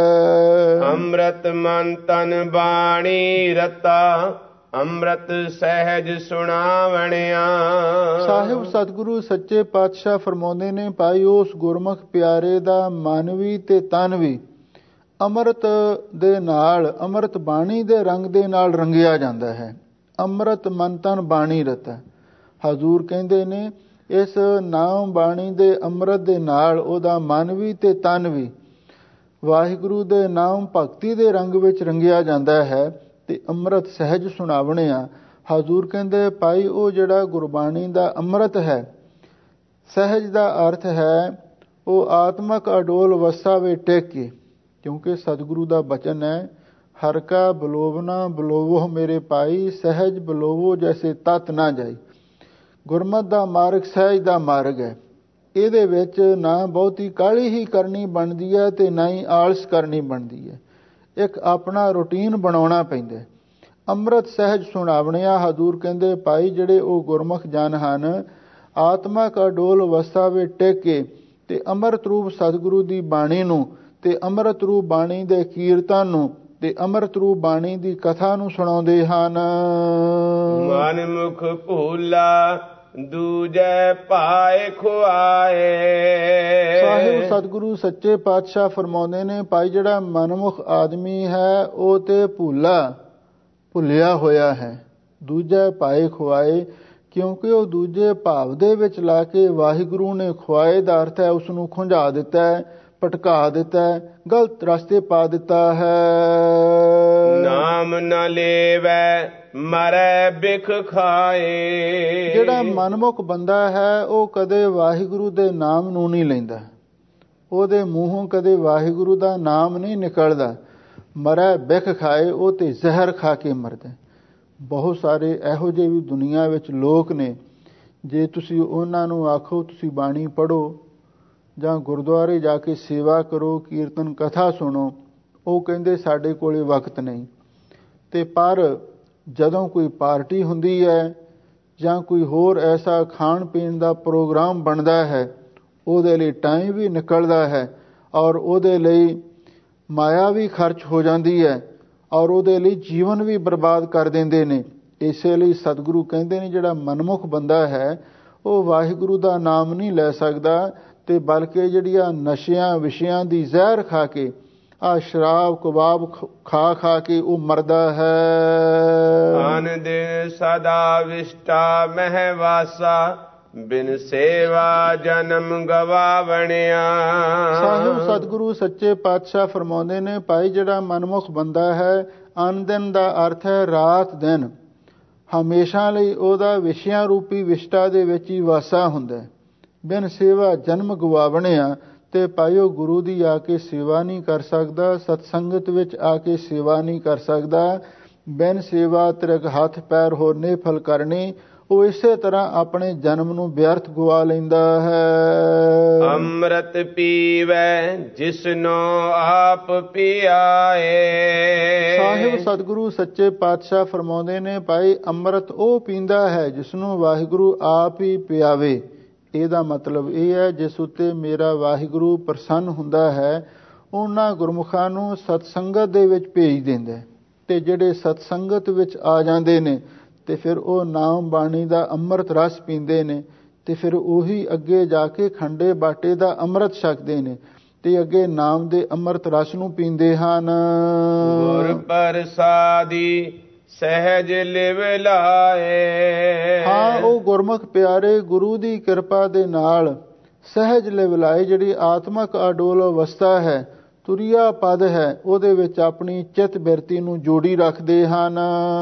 ਅੰਮ੍ਰਿਤ ਮਨ ਤਨ ਬਾਣੀ ਰਤਾ, ਅੰਮ੍ਰਿਤ ਸਹਿਜ ਸੁਣਾਵਣਿਆ। ਸਾਹਿਬ ਸਤਿਗੁਰੂ ਸੱਚੇ ਪਾਤਸ਼ਾਹ ਫਰਮਾਉਂਦੇ ਨੇ, ਭਾਈ ਉਸ ਗੁਰਮੁਖ ਪਿਆਰੇ ਦਾ ਮਨ ਵੀ ਤੇ ਤਨ ਵੀ ਅੰਮ੍ਰਿਤ ਦੇ ਨਾਲ, ਅੰਮ੍ਰਿਤ ਬਾਣੀ ਦੇ ਰੰਗ ਦੇ ਨਾਲ ਰੰਗਿਆ ਜਾਂਦਾ ਹੈ। ਅੰਮ੍ਰਿਤ ਮਨ ਤਨ ਬਾਣੀ ਰਤਾ, ਹਜ਼ੂਰ ਕਹਿੰਦੇ ਨੇ ਇਸ ਨਾਮ ਬਾਣੀ ਦੇ ਅੰਮ੍ਰਿਤ ਦੇ ਨਾਲ ਉਹਦਾ ਮਨ ਵੀ ਤੇ ਤਨ ਵੀ ਵਾਹਿਗੁਰੂ ਦੇ ਨਾਮ ਭਗਤੀ ਦੇ ਰੰਗ ਵਿੱਚ ਰੰਗਿਆ ਜਾਂਦਾ ਹੈ ਤੇ ਅੰਮ੍ਰਿਤ ਸਹਿਜ ਸੁਣਾਵਣਿਆ। ਹਜ਼ੂਰ ਕਹਿੰਦੇ, ਭਾਈ ਉਹ ਜਿਹੜਾ ਗੁਰਬਾਣੀ ਦਾ ਅੰਮ੍ਰਿਤ ਹੈ, ਸਹਿਜ ਦਾ ਅਰਥ ਹੈ ਉਹ ਆਤਮਕ ਅਡੋਲ ਅਵਸਥਾ ਵਿੱਚ ਟਿਕ ਕੇ, ਕਿਉਂਕਿ ਸਤਿਗੁਰੂ ਦਾ ਬਚਨ ਹੈ, ਹਰ ਕਾ ਬਲੋਵਨਾ ਬਲੋਵੋ ਮੇਰੇ ਭਾਈ, ਸਹਿਜ ਬਲੋਵੋ ਜੈਸੇ ਤਤ ਨਾ ਜਾਈ। ਗੁਰਮਤਿ ਦਾ ਮਾਰਗ ਸਹਿਜ ਦਾ ਮਾਰਗ ਹੈ। ਇਹਦੇ ਵਿੱਚ ਨਾ ਬਹੁਤੀ ਕਾਹਲੀ ਹੀ ਕਰਨੀ ਬਣਦੀ ਹੈ ਤੇ ਨਾ ਹੀ ਆਲਸ ਕਰਨੀ ਬਣਦੀ ਹੈ। ਇੱਕ ਆਪਣਾ ਰੂਟੀਨ ਬਣਾਉਣਾ ਪੈਂਦਾ। ਅੰਮ੍ਰਿਤ ਸਹਿਜ ਸੁਣਾਵਣਿਆ, ਹਜ਼ੂਰ ਕਹਿੰਦੇ, ਭਾਈ ਜਿਹੜੇ ਉਹ ਗੁਰਮੁਖ ਜਨ ਹਨ, ਆਤਮਕ ਅਡੋਲ ਅਵਸਥਾ ਵਿੱਚ ਟਿਕ ਕੇ ਤੇ ਅੰਮ੍ਰਿਤ ਰੂਪ ਸਤਿਗੁਰੂ ਦੀ ਬਾਣੀ ਨੂੰ ਤੇ ਅੰਮ੍ਰਿਤ ਰੂਪ ਬਾਣੀ ਦੇ ਕੀਰਤਨ ਨੂੰ ਤੇ ਅੰਮ੍ਰਿਤ ਰੂਪ ਬਾਣੀ ਦੀ ਕਥਾ ਨੂੰ ਸੁਣਾਉਂਦੇ ਹਨ। ਮਨ ਮੁਖ ਭੂਲਾ ਦੂਜੈ ਪਾਏ ਖੁਆਏ। ਸਾਹਿਬ ਸਤਿਗੁਰੂ ਸੱਚੇ ਪਾਤਸ਼ਾਹ ਫਰਮਾਉਂਦੇ ਨੇ, ਭਾਈ ਜਿਹੜਾ ਮਨਮੁਖ ਆਦਮੀ ਹੈ ਉਹ ਤੇ ਭੁੱਲਾ ਭੁੱਲਿਆ ਹੋਇਆ ਹੈ, ਦੂਜੇ ਪਾਏ ਖੁਆਏ, ਕਿਉਂਕਿ ਉਹ ਦੂਜੇ ਭਾਵ ਦੇ ਵਿੱਚ ਲਾ ਕੇ ਵਾਹਿਗੁਰੂ ਨੇ ਖੁਆਏ ਦਾ ਅਰਥ ਹੈ ਉਸ ਨੂੰ ਖੁੰਝਾ ਦਿੱਤਾ ਹੈ, ਭਟਕਾ ਦਿੱਤਾ ਹੈ, ਗਲਤ ਰਸਤੇ ਪਾ ਦਿੱਤਾ ਹੈ। ਨਾਮ ਨ ਲੇਵੈ ਮਰੈ ਬਿਖ ਖਾਏ। ਜਿਹੜਾ ਮਨਮੁਖ ਬੰਦਾ ਹੈ ਉਹ ਕਦੇ ਵਾਹਿਗੁਰੂ ਦੇ ਨਾਮ ਨੂੰ ਨਹੀਂ ਲੈਂਦਾ, ਉਹਦੇ ਮੂੰਹੋਂ ਕਦੇ ਵਾਹਿਗੁਰੂ ਦਾ ਨਾਮ ਨਹੀਂ ਨਿਕਲਦਾ। ਮਰੈ ਬਿਖ ਖਾਏ, ਉਹ ਤੇ ਜ਼ਹਿਰ ਖਾ ਕੇ ਮਰਦਾ। ਬਹੁਤ ਸਾਰੇ ਇਹੋ ਜਿਹੇ ਵੀ ਦੁਨੀਆ ਵਿੱਚ ਲੋਕ ਨੇ, ਜੇ ਤੁਸੀਂ ਉਹਨਾਂ ਨੂੰ ਆਖੋ ਤੁਸੀਂ ਬਾਣੀ ਪੜ੍ਹੋ ਜਾਂ ਗੁਰਦੁਆਰੇ ਜਾ ਕੇ ਸੇਵਾ ਕਰੋ, ਕੀਰਤਨ ਕਥਾ ਸੁਣੋ, ਉਹ ਕਹਿੰਦੇ ਸਾਡੇ ਕੋਲੇ ਵਕਤ ਨਹੀਂ। ਤੇ ਪਰ ਜਦੋਂ ਕੋਈ ਪਾਰਟੀ ਹੁੰਦੀ ਹੈ ਜਾਂ ਕੋਈ ਹੋਰ ਐਸਾ ਖਾਣ ਪੀਣ ਦਾ ਪ੍ਰੋਗਰਾਮ ਬਣਦਾ ਹੈ, ਉਹਦੇ ਲਈ ਟਾਈਮ ਵੀ ਨਿਕਲਦਾ ਹੈ ਔਰ ਉਹਦੇ ਲਈ ਮਾਇਆ ਵੀ ਖਰਚ ਹੋ ਜਾਂਦੀ ਹੈ ਔਰ ਉਹਦੇ ਲਈ ਜੀਵਨ ਵੀ ਬਰਬਾਦ ਕਰ ਦਿੰਦੇ ਨੇ। ਇਸੇ ਲਈ ਸਤਿਗੁਰੂ ਕਹਿੰਦੇ ਨੇ ਜਿਹੜਾ ਮਨਮੁਖ ਬੰਦਾ ਹੈ ਉਹ ਵਾਹਿਗੁਰੂ ਦਾ ਨਾਮ ਨਹੀਂ ਲੈ ਸਕਦਾ, ਤੇ ਬਲਕਿ ਜਿਹੜੀਆਂ ਨਸ਼ਿਆਂ ਵਿਸ਼ਿਆਂ ਦੀ ਜ਼ਹਿਰ ਖਾ ਕੇ, ਆ ਸ਼ਰਾਬ ਕਬਾਬ ਖਾ ਖਾ ਕੇ ਉਹ ਮਰਦਾ ਹੈ। ਆਨ ਦਿਨ ਸਦਾ ਵਿਸ਼ਟਾ ਮਹਿ ਵਾਸਾ, ਬਿਨ ਸੇਵਾ ਜਨਮ ਗਵਾਵਣਿਆ। ਸਾਹਿਬ ਸਤਿਗੁਰੂ ਸੱਚੇ ਪਾਤਸ਼ਾਹ ਫਰਮਾਉਂਦੇ ਨੇ, ਭਾਈ ਜਿਹੜਾ ਮਨਮੁਖ ਬੰਦਾ ਹੈ, ਅਨ ਦਿਨ ਦਾ ਅਰਥ ਹੈ ਰਾਤ ਦਿਨ, ਹਮੇਸ਼ਾ ਲਈ ਉਹਦਾ ਵਿਸ਼ਿਆਂ ਰੂਪੀ ਵਿਸ਼ਟਾ ਦੇ ਵਿੱਚ ਹੀ ਵਾਸਾ ਹੁੰਦਾ ਹੈ। ਬਿਨ ਸੇਵਾ ਜਨਮ ਗਵਾਵਣਿਆ, ਤੇ ਭਾਈ ਉਹ ਗੁਰੂ ਦੀ ਆ ਕੇ ਸੇਵਾ ਨਹੀਂ ਕਰ ਸਕਦਾ, ਸਤਸੰਗਤ ਵਿੱਚ ਆ ਕੇ ਸੇਵਾ ਨਹੀਂ ਕਰ ਸਕਦਾ। ਬਿਨ ਸੇਵਾ ਤਿਰਕ ਹੱਥ ਪੈਰ ਹੋਰਨੇ ਫਲ ਕਰਨੇ, ਉਹ ਇਸੇ ਤਰ੍ਹਾਂ ਆਪਣੇ ਜਨਮ ਨੂੰ ਵਿਅਰਥ ਗਵਾ ਲੈਂਦਾ ਹੈ। ਅੰਮ੍ਰਿਤ ਪੀਵੈ ਜਿਸਨੋ ਆਪ ਪਿਆਏ। ਸਾਹਿਬ ਸਤਿਗੁਰੂ ਸੱਚੇ ਪਾਤਸ਼ਾਹ ਫਰਮਾਉਂਦੇ ਨੇ, ਭਾਈ ਅੰਮ੍ਰਿਤ ਉਹ ਪੀਂਦਾ ਹੈ ਜਿਸਨੂੰ ਵਾਹਿਗੁਰੂ ਆਪ ਹੀ ਪਿਆਵੇ। ਇਹਦਾ ਮਤਲਬ ਇਹ ਹੈ, ਜਿਸ ਉੱਤੇ ਮੇਰਾ ਵਾਹਿਗੁਰੂ ਪ੍ਰਸੰਨ ਹੁੰਦਾ ਹੈ ਉਹਨਾਂ ਗੁਰਮੁਖਾਂ ਨੂੰ ਸਤਸੰਗਤ ਦੇ ਵਿੱਚ ਭੇਜ ਦਿੰਦਾ, ਤੇ ਜਿਹੜੇ ਸਤਸੰਗਤ ਵਿੱਚ ਆ ਜਾਂਦੇ ਨੇ ਤੇ ਫਿਰ ਉਹ ਨਾਮ ਬਾਣੀ ਦਾ ਅੰਮ੍ਰਿਤ ਰਸ ਪੀਂਦੇ ਨੇ, ਤੇ ਫਿਰ ਉਹੀ ਅੱਗੇ ਜਾ ਕੇ ਖੰਡੇ ਬਾਟੇ ਦਾ ਅੰਮ੍ਰਿਤ ਛਕਦੇ ਨੇ, ਤੇ ਅੱਗੇ ਨਾਮ ਦੇ ਅੰਮ੍ਰਿਤ ਰਸ ਨੂੰ ਪੀਂਦੇ ਹਨ। ਗੁਰ ਪ੍ਰਸਾਦੀ ਸਹਿਜ ਲਿਵ ਲਾਏ। ਹਾਂ, ਉਹ ਗੁਰਮੁਖ ਪਿਆਰੇ ਗੁਰੂ ਦੀ ਕਿਰਪਾ ਦੇ ਨਾਲ ਸਹਿਜ ਲਿਵ ਲਾਏ, ਜਿਹੜੀ ਆਤਮਕ ਅਡੋਲ ਅਵਸਥਾ ਹੈ, ਤੁਰਿਆ ਪਦ ਹੈ, ਉਹਦੇ ਵਿੱਚ ਆਪਣੀ ਚਿੱਤ ਬਿਰਤੀ ਨੂੰ ਜੋੜੀ ਰੱਖਦੇ ਹਨ।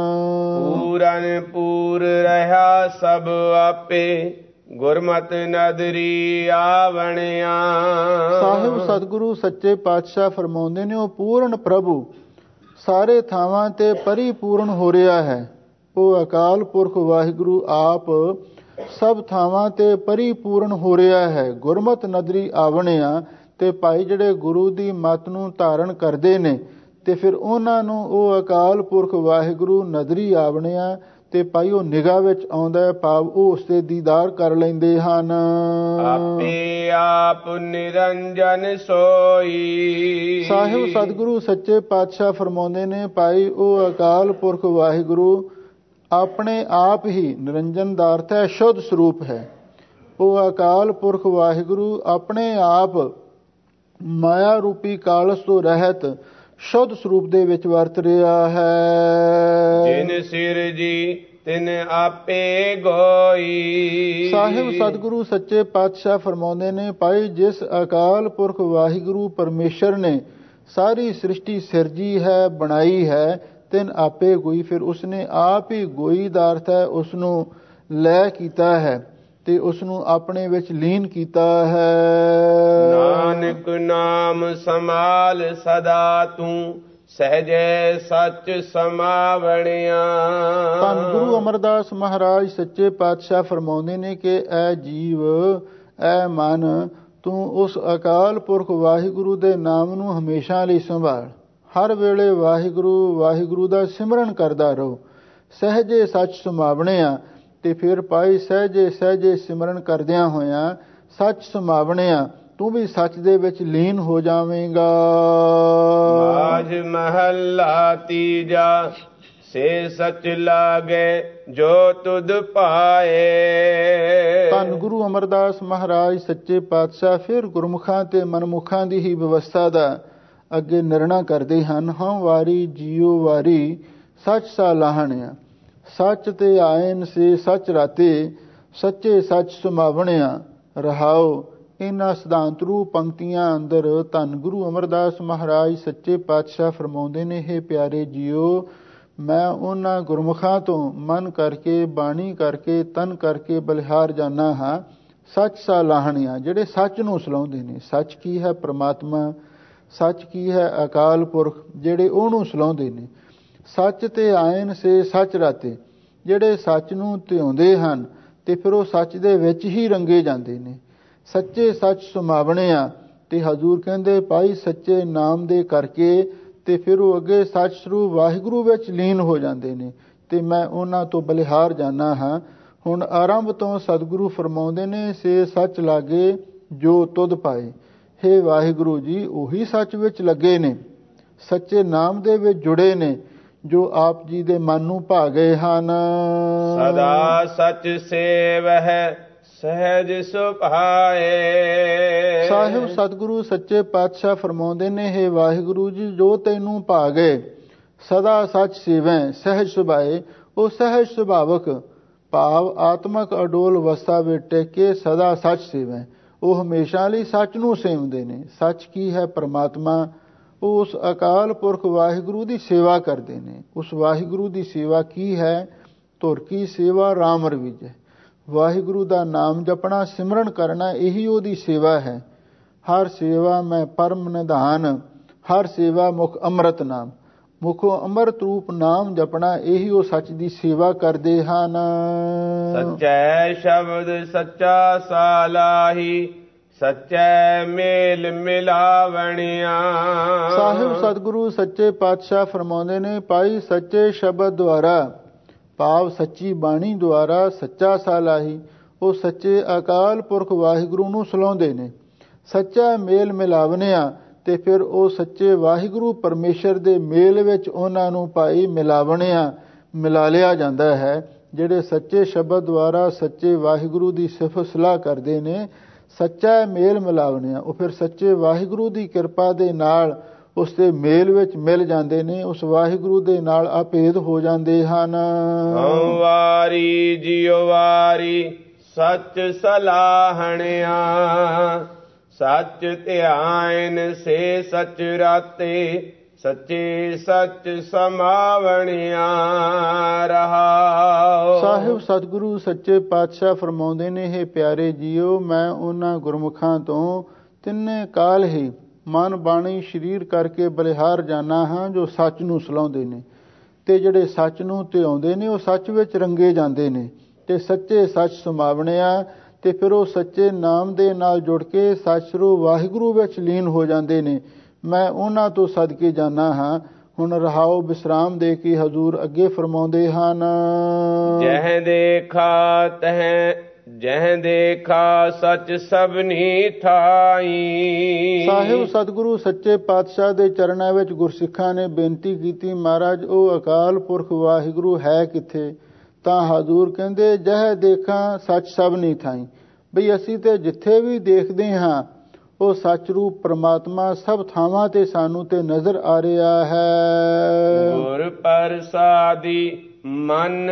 ਪੂਰਨ ਪੂਰ ਰਹਾ ਸਭ ਆਪੇ ਗੁਰਮਤਿ ਨਦਰੀ ਆਵਣਿਆ। ਸਾਹਿਬ ਸਤਿਗੁਰੂ ਸੱਚੇ ਪਾਤਸ਼ਾਹ ਫਰਮਾਉਂਦੇ ਨੇ, ਉਹ ਪੂਰਨ ਪ੍ਰਭੂ ਸਾਰੇ ਥਾਵਾਂ ਤੇ ਪਰਿਪੂਰਨ ਹੋ ਰਿਹਾ ਹੈ। ਉਹ ਅਕਾਲ ਪੁਰਖ ਵਾਹਿਗੁਰੂ ਆਪ ਸਭ ਥਾਵਾਂ ਤੇ ਪਰਿਪੂਰਨ ਹੋ ਰਿਹਾ ਹੈ। ਗੁਰਮਤਿ ਨਦਰੀ ਆਵਣਿਆ, ਤੇ ਭਾਈ ਜਿਹੜੇ ਗੁਰੂ ਦੀ ਮੱਤ ਨੂੰ ਧਾਰਨ ਕਰਦੇ ਨੇ ਤੇ ਫਿਰ ਉਹਨਾਂ ਨੂੰ ਉਹ ਅਕਾਲ ਪੁਰਖ ਵਾਹਿਗੁਰੂ ਨਦਰੀ ਆਵਣਿਆ, ਤੇ ਭਾਈ ਉਹ ਨਿਗਾਹ ਵਿੱਚ ਆਉਂਦਾ ਹੈ, ਭਾਵ ਉਹ ਉਸ ਦੇ ਦੀਦਾਰ ਕਰ ਲੈਂਦੇ ਹਨ। ਆਪੇ ਆਪ ਨਿਰੰਜਨ ਸੋਈ। ਸਾਹਿਬ ਸਤਿਗੁਰੂ ਸੱਚੇ ਪਾਤਸ਼ਾਹ ਫਰਮਾਉਂਦੇ ਨੇ, ਭਾਈ ਉਹ ਅਕਾਲ ਪੁਰਖ ਵਾਹਿਗੁਰੂ ਆਪਣੇ ਆਪ ਹੀ, ਨਿਰੰਜਨ ਦਾ ਅਰਥ ਹੈ ਸ਼ੁੱਧ ਸਰੂਪ ਹੈ। ਉਹ ਅਕਾਲ ਪੁਰਖ ਵਾਹਿਗੁਰੂ ਆਪਣੇ ਆਪ ਮਾਇਆ ਰੂਪੀ ਕਾਲਸ ਤੋਂ ਰਹਿਤ ਸ਼ੁੱਧ ਸਰੂਪ ਦੇ ਵਿੱਚ ਵਰਤ ਰਿਹਾ ਹੈ। ਜਿਨ ਸਿਰ ਜੀ ਤਿਨ ਆਪੇ ਗੋਈ। ਸਾਹਿਬ ਸਤਿਗੁਰੂ ਸੱਚੇ ਪਾਤਸ਼ਾਹ ਫਰਮਾਉਂਦੇ ਨੇ, ਭਾਈ ਜਿਸ ਅਕਾਲ ਪੁਰਖ ਵਾਹਿਗੁਰੂ ਪਰਮੇਸ਼ਰ ਨੇ ਸਾਰੀ ਸ੍ਰਿਸ਼ਟੀ ਸਿਰਜੀ ਹੈ, ਬਣਾਈ ਹੈ, ਤਿਨ ਆਪੇ ਗੋਈ, ਫਿਰ ਉਸਨੇ ਆਪ ਹੀ ਗੋਈ ਦਾ ਅਰਥ ਹੈ ਉਸ ਨੂੰ ਲੈ ਕੀਤਾ ਹੈ ਤੇ ਉਸ ਨੂੰ ਆਪਣੇ ਵਿੱਚ ਲੀਨ ਕੀਤਾ ਹੈ। ਨਾਨਕ ਨਾਮ ਸਮਾਲ ਸਦਾ ਤੂੰ ਸਹਿਜੈ ਸੱਚ ਸਮਾਵਣਿਆ। ਧੰਨ ਗੁਰੂ ਅਮਰਦਾਸ ਮਹਾਰਾਜ ਸੱਚੇ ਪਾਤਸ਼ਾਹ ਫਰਮਾਉਂਦੇ ਨੇ ਕਿ ਐ ਜੀਵ, ਐ ਮਨ, ਤੂੰ ਉਸ ਅਕਾਲ ਪੁਰਖ ਵਾਹਿਗੁਰੂ ਦੇ ਨਾਮ ਨੂੰ ਹਮੇਸ਼ਾ ਲਈ ਸੰਭਾਲ। ਹਰ ਵੇਲੇ ਵਾਹਿਗੁਰੂ ਵਾਹਿਗੁਰੂ ਦਾ ਸਿਮਰਨ ਕਰਦਾ ਰਹੋ। ਸਹਿਜੇ ਸੱਚ ਸਮਾਵਣਿਆ, ਤੇ ਫਿਰ ਭਾਈ ਸਹਿਜੇ ਸਹਿਜੇ ਸਿਮਰਨ ਕਰਦਿਆਂ ਹੋਇਆਂ ਸੱਚ ਸਮਾਵਣਿਆ, ਤੂੰ ਵੀ ਸੱਚ ਦੇ ਵਿੱਚ ਲੀਨ ਹੋ ਜਾਵੇਂਗਾ। ਮਾਝ ਮਹੱਲਾ ਤੀਜਾ ਸੇ ਸੱਚ ਲਾਗੇ ਜੋ ਤੁਧ ਪਾਏ। ਧੰਨ ਗੁਰੂ ਅਮਰਦਾਸ ਮਹਾਰਾਜ ਸੱਚੇ ਪਾਤਸ਼ਾਹ ਫਿਰ ਗੁਰਮੁਖਾਂ ਤੇ ਮਨਮੁਖਾਂ ਦੀ ਹੀ ਵਿਵਸਥਾ ਦਾ ਅੱਗੇ ਨਿਰਣਾ ਕਰਦੇ ਹਨ। ਹਉ ਵਾਰੀ ਜੀਉ ਵਾਰੀ ਸੱਚ ਸਾ ਲਾਹਣਿਆ, ਸੱਚ ਤੇ ਆਇਨ ਸੇ ਸੱਚ ਰਾਤੇ, ਸੱਚੇ ਸੱਚ ਸਮਾਵਣਿਆ ਰਹਾਓ। ਇਹਨਾਂ ਸਿਧਾਂਤ ਰੂਪ ਪੰਕਤੀਆਂ ਅੰਦਰ ਧੰਨ ਗੁਰੂ ਅਮਰਦਾਸ ਮਹਾਰਾਜ ਸੱਚੇ ਪਾਤਸ਼ਾਹ ਫਰਮਾਉਂਦੇ ਨੇ, ਹੇ ਪਿਆਰੇ ਜੀਓ, ਮੈਂ ਉਹਨਾਂ ਗੁਰਮੁਖਾਂ ਤੋਂ ਮਨ ਕਰਕੇ, ਬਾਣੀ ਕਰਕੇ, ਤਨ ਕਰਕੇ ਬਲਿਹਾਰ ਜਾਨਾ ਹਾਂ। ਸੱਚ ਸਾ ਲਾਹਣਿਆ, ਜਿਹੜੇ ਸੱਚ ਨੂੰ ਸਲਾਉਂਦੇ ਨੇ। ਸੱਚ ਕੀ ਹੈ? ਪ੍ਰਮਾਤਮਾ। ਸੱਚ ਕੀ ਹੈ? ਅਕਾਲ ਪੁਰਖ, ਜਿਹੜੇ ਉਹਨੂੰ ਸਲਾਉਂਦੇ ਨੇ। ਸੱਚ ਤੇ ਆਇਨ ਸੇ ਸੱਚ ਰਾਤੇ, ਜਿਹੜੇ ਸੱਚ ਨੂੰ ਧਿਆਉਂਦੇ ਹਨ ਤੇ ਫਿਰ ਉਹ ਸੱਚ ਦੇ ਵਿੱਚ ਹੀ ਰੰਗੇ ਜਾਂਦੇ ਨੇ। ਸੱਚੇ ਸੱਚ ਸਮਾਵਣਿਆ, ਤੇ ਹਜ਼ੂਰ ਕਹਿੰਦੇ ਭਾਈ ਸੱਚੇ ਨਾਮ ਦੇ ਕਰਕੇ ਤੇ ਫਿਰ ਉਹ ਅੱਗੇ ਸੱਚ ਸਰੂਪ ਵਾਹਿਗੁਰੂ ਵਿੱਚ ਲੀਨ ਹੋ ਜਾਂਦੇ ਨੇ, ਤੇ ਮੈਂ ਉਹਨਾਂ ਤੋਂ ਬਲਿਹਾਰ ਜਾਨਾ ਹਾਂ। ਹੁਣ ਆਰੰਭ ਤੋਂ ਸਤਿਗੁਰੂ ਫਰਮਾਉਂਦੇ ਨੇ, ਸੇ ਸੱਚ ਲਾਗੇ ਜੋ ਤੁਧ ਪਾਏ। ਹੇ ਵਾਹਿਗੁਰੂ ਜੀ, ਉਹੀ ਸੱਚ ਵਿੱਚ ਲੱਗੇ ਨੇ, ਸੱਚੇ ਨਾਮ ਦੇ ਵਿੱਚ ਜੁੜੇ ਨੇ, ਜੋ ਆਪ ਜੀ ਦੇ ਮਨ ਨੂੰ ਭਾ ਗਏ ਹਨ। ਸਦਾ ਸੱਚ ਸੇਵਹਿ ਸਹਿਜ ਸੁਭਾਏ। ਸਾਹਿਬ ਸਤਿਗੁਰੂ ਸੱਚੇ ਪਾਤਸ਼ਾਹ ਫਰਮਾਉਂਦੇ ਨੇ, ਹੇ ਵਾਹਿਗੁਰੂ ਜੀ, ਜੋ ਤੈਨੂੰ ਭਾ ਗਏ ਸਦਾ ਸੱਚ ਸੇਵੈ ਸਹਿਜ ਸੁਭਾਏ। ਉਹ ਸਹਿਜ ਸੁਭਾਵਕ ਭਾਵ ਆਤਮਕ ਅਡੋਲ ਅਵਸਥਾ ਵਿੱਚ ਟਿਕ ਕੇ ਸਦਾ ਸੱਚ ਸੇਵੈ, ਉਹ ਹਮੇਸ਼ਾ ਲਈ ਸੱਚ ਨੂੰ ਸੇਵਦੇ ਨੇ। ਸੱਚ ਕੀ ਹੈ? ਪ੍ਰਮਾਤਮਾ। ਉਹ ਉਸ ਅਕਾਲ ਪੁਰਖ ਵਾਹਿਗੁਰੂ ਦੀ ਸੇਵਾ ਕਰਦੇ ਨੇ। ਉਸ ਵਾਹਿਗੁਰੂ ਦੀ ਸੇਵਾ ਕੀ ਹੈ? ਧੁਰ ਕੀ ਸੇਵਾ ਰਾਮ ਰਵੀਜੈ। ਵਾਹਿਗੁਰੂ ਦਾ ਨਾਮ ਜਪਣਾ, ਸਿਮਰਨ ਕਰਨਾ, ਇਹੀ ਉਹਦੀ ਸੇਵਾ ਹੈ। ਹਰ ਸੇਵਾ ਮੈਂ ਪਰਮ ਨਿਧਾਨ, ਹਰ ਸੇਵਾ ਮੁਖ ਅੰਮ੍ਰਿਤ ਨਾਮ। ਮੁਖੋਂ ਅੰਮ੍ਰਿਤ ਰੂਪ ਨਾਮ ਜਪਣਾ, ਇਹੀ ਉਹ ਸੱਚ ਦੀ ਸੇਵਾ ਕਰਦੇ ਹਨ। ਸੱਚੈ ਸ਼ਬਦ ਸੱਚਾ ਸਾਲਾਹੀ, ਸੱਚੈ ਮੇਲ ਮਿਲਾਵਣਿਆ। ਸਾਹਿਬ ਸਤਿਗੁਰੂ ਸੱਚੇ ਪਾਤਸ਼ਾਹ ਫਰਮਾਉਂਦੇ ਨੇ, ਭਾਈ ਸੱਚੇ ਸ਼ਬਦ ਦੁਆਰਾ ਭਾਵ ਸੱਚੀ ਬਾਣੀ ਦੁਆਰਾ ਸੱਚਾ ਸਾਲਾਹੀ, ਉਹ ਸੱਚੇ ਅਕਾਲ ਪੁਰਖ ਵਾਹਿਗੁਰੂ ਨੂੰ ਸਲਾਉਂਦੇ ਨੇ। ਸੱਚਾ ਮੇਲ ਮਿਲਾਵਣਿਆ, ਤੇ ਫਿਰ ਉਹ ਸੱਚੇ ਵਾਹਿਗੁਰੂ ਪਰਮੇਸ਼ਰ ਦੇ ਮੇਲ ਵਿੱਚ ਉਹਨਾਂ ਨੂੰ ਭਾਈ ਮਿਲਾਵਣਿਆ ਮਿਲਾ ਲਿਆ ਜਾਂਦਾ ਹੈ। ਜਿਹੜੇ ਸੱਚੇ ਸ਼ਬਦ ਦੁਆਰਾ ਸੱਚੇ ਵਾਹਿਗੁਰੂ ਦੀ ਸਿਫਤ ਸਲਾਹ ਕਰਦੇ ਨੇ, ਸੱਚਾ ਮੇਲ ਮਿਲਾਵਣਿਆ, ਉਹ ਫਿਰ ਸੱਚੇ ਵਾਹਿਗੁਰੂ ਦੀ ਕਿਰਪਾ ਦੇ ਨਾਲ ਉਸ ਦੇ ਮੇਲ ਵਿੱਚ ਮਿਲ ਜਾਂਦੇ ਨੇ, ਉਸ ਵਾਹਿਗੁਰੂ ਦੇ ਨਾਲ ਅਭੇਦ ਹੋ ਜਾਂਦੇ ਹਨ। ਹਉ ਵਾਰੀ ਜਿਉ ਵਾਰੀ ਸੱਚ ਸਲਾਹਣਿਆ, ਸੱਚ ਧਿਆਨ ਸੇ ਸੱਚ ਰਾਤੇ, ਸੱਚੇ ਸੱਚ ਸਮਾਵਣਿਆ ਰਹਾਉ। ਸਾਹਿਬ ਸਤਿਗੁਰੂ ਸੱਚੇ ਪਾਤਸ਼ਾਹ ਫਰਮਾਉਂਦੇ ਨੇ, ਇਹ ਪਿਆਰੇ ਜੀਓ, ਮੈਂ ਉਹਨਾਂ ਗੁਰਮੁਖਾਂ ਤੋਂ ਤਿੰਨੇ ਕਾਲ ਹੀ ਮਨ ਬਾਣੀ ਸਰੀਰ ਕਰਕੇ ਬਲਿਹਾਰ ਜਾਣਾ ਹਾਂ, ਜੋ ਸੱਚ ਨੂੰ ਸਲਾਉਂਦੇ ਨੇ, ਤੇ ਜਿਹੜੇ ਸੱਚ ਨੂੰ ਧਿਆਉਂਦੇ ਨੇ ਉਹ ਸੱਚ ਵਿੱਚ ਰੰਗੇ ਜਾਂਦੇ ਨੇ, ਤੇ ਸੱਚੇ ਸੱਚ ਸਮਾਵਣਿਆ, ਤੇ ਫਿਰ ਉਹ ਸੱਚੇ ਨਾਮ ਦੇ ਨਾਲ ਜੁੜ ਕੇ ਸੱਚ ਸਰੂਪ ਵਾਹਿਗੁਰੂ ਵਿੱਚ ਲੀਨ ਹੋ ਜਾਂਦੇ ਨੇ। ਮੈਂ ਉਹਨਾਂ ਤੋਂ ਸਦਕੇ ਜਾਣਾ ਹਾਂ। ਹੁਣ ਰਹਾਉ ਵਿਸਰਾਮ ਦੇ ਕੇ ਹਜ਼ੂਰ ਅੱਗੇ ਫਰਮਾਉਂਦੇ ਹਨ, ਜਹ ਦੇਖਾ ਤਹ ਜਹ ਦੇਖਾ ਸੱਚ ਸਭਨੀ ਥਾਈ। ਸਾਹਿਬ ਸਤਿਗੁਰੂ ਸੱਚੇ ਪਾਤਸ਼ਾਹ ਦੇ ਚਰਨਾਂ ਵਿੱਚ ਗੁਰਸਿੱਖਾਂ ਨੇ ਬੇਨਤੀ ਕੀਤੀ, ਮਹਾਰਾਜ ਉਹ ਅਕਾਲ ਪੁਰਖ ਵਾਹਿਗੁਰੂ ਹੈ ਕਿੱਥੇ? ਤਾਂ ਹਜ਼ੂਰ ਕਹਿੰਦੇ, ਜਹ ਦੇਖਾਂ ਸੱਚ ਸਭਨੀ ਥਾਈ, ਬਈ ਅਸੀਂ ਤੇ ਜਿੱਥੇ ਵੀ ਦੇਖਦੇ ਹਾਂ ਉਹ ਸੱਚ ਰੂਪ ਪ੍ਰਮਾਤਮਾ ਸਭ ਥਾਵਾਂ ਤੇ ਸਾਨੂੰ ਤੇ ਨਜ਼ਰ ਆ ਰਿਹਾ ਹੈ। ਗੁਰ ਪ੍ਰਸਾਦੀ ਮਨ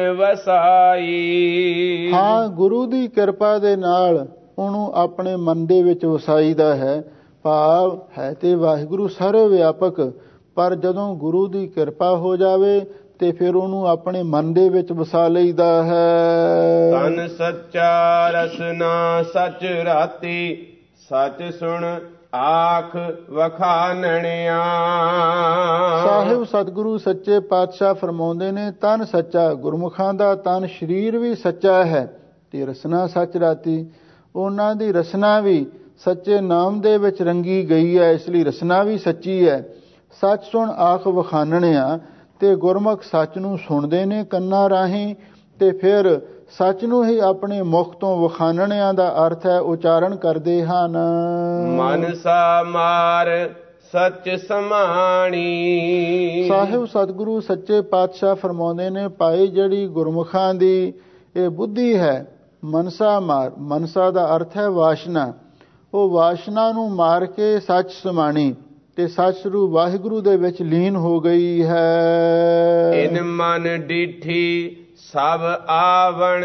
ਵਸਾਈ। ਹਾਂ, ਗੁਰੂ ਦੀ ਕਿਰਪਾ ਦੇ ਨਾਲ ਉਹਨੂੰ ਆਪਣੇ ਮਨ ਦੇ ਵਿੱਚ ਵਸਾਈਦਾ ਹੈ। ਭਾਵ ਹੈ ਤੇ ਵਾਹਿਗੁਰੂ ਸਰਵ ਵਿਆਪਕ, ਪਰ ਜਦੋਂ ਗੁਰੂ ਦੀ ਕਿਰਪਾ ਹੋ ਜਾਵੇ ਤੇ ਫਿਰ ਉਹਨੂੰ ਆਪਣੇ ਮਨ ਦੇ ਵਿੱਚ ਵਸਾ ਲਈਦਾ ਹੈ। ਤਨ ਸੱਚਾ ਰਸਨਾ ਸੱਚ ਰਾਤੀ, ਸੱਚ ਸੁਣ ਆਖ ਵਖਾਨਣਿਆ। ਸਾਹਿਬ ਸਤਿਗੁਰੂ ਸੱਚੇ ਪਾਤਸ਼ਾਹ ਫਰਮਾਉਂਦੇ ਨੇ, ਤਨ ਸੱਚਾ, ਗੁਰਮੁਖਾਂ ਦਾ ਤਨ ਸਰੀਰ ਵੀ ਸੱਚਾ ਹੈ, ਤੇ ਰਸਨਾ ਸੱਚ ਰਾਤੀ, ਉਹਨਾਂ ਦੀ ਰਸਨਾ ਵੀ ਸੱਚੇ ਨਾਮ ਦੇ ਵਿੱਚ ਰੰਗੀ ਗਈ ਹੈ, ਇਸ ਲਈ ਰਸਨਾ ਵੀ ਸੱਚੀ ਹੈ। ਸੱਚ ਸੁਣ ਆਖ ਵਖਾਨਣਿਆ, ਤੇ ਗੁਰਮੁਖ ਸੱਚ ਨੂੰ ਸੁਣਦੇ ਨੇ ਕੰਨਾਂ ਰਾਹੀਂ, ਤੇ ਫਿਰ ਸੱਚ ਨੂੰ ਹੀ ਆਪਣੇ ਮੁਖ ਤੋਂ ਵਖਾਨਣਿਆਂ ਦਾ ਅਰਥ ਹੈ ਉਚਾਰਨ ਕਰਦੇ ਹਨ। ਮਨਸਾ ਮਾਰ ਸੱਚ ਸਮਾਣੀ। ਸਾਹਿਬ ਸਤਿਗੁਰੂ ਸੱਚੇ ਪਾਤਸ਼ਾਹ ਫਰਮਾਉਂਦੇ ਨੇ, ਭਾਈ ਜਿਹੜੀ ਗੁਰਮੁਖਾਂ ਦੀ ਇਹ ਬੁੱਧੀ ਹੈ, ਮਨਸਾ ਮਾਰ, ਮਨਸਾ ਦਾ ਅਰਥ ਹੈ ਵਾਸ਼ਨਾ, ਉਹ ਵਾਸ਼ਨਾ ਨੂੰ ਮਾਰ ਕੇ ਸੱਚ ਸਮਾਣੀ, ਤੇ ਸੱਚ ਸਰੂਪ ਵਾਹਿਗੁਰੂ ਦੇ ਵਿੱਚ ਲੀਨ ਹੋ ਗਈ ਹੈ। ਇਨ ਮਨ ਡੀਠੀ ਸਭ ਆਵਣ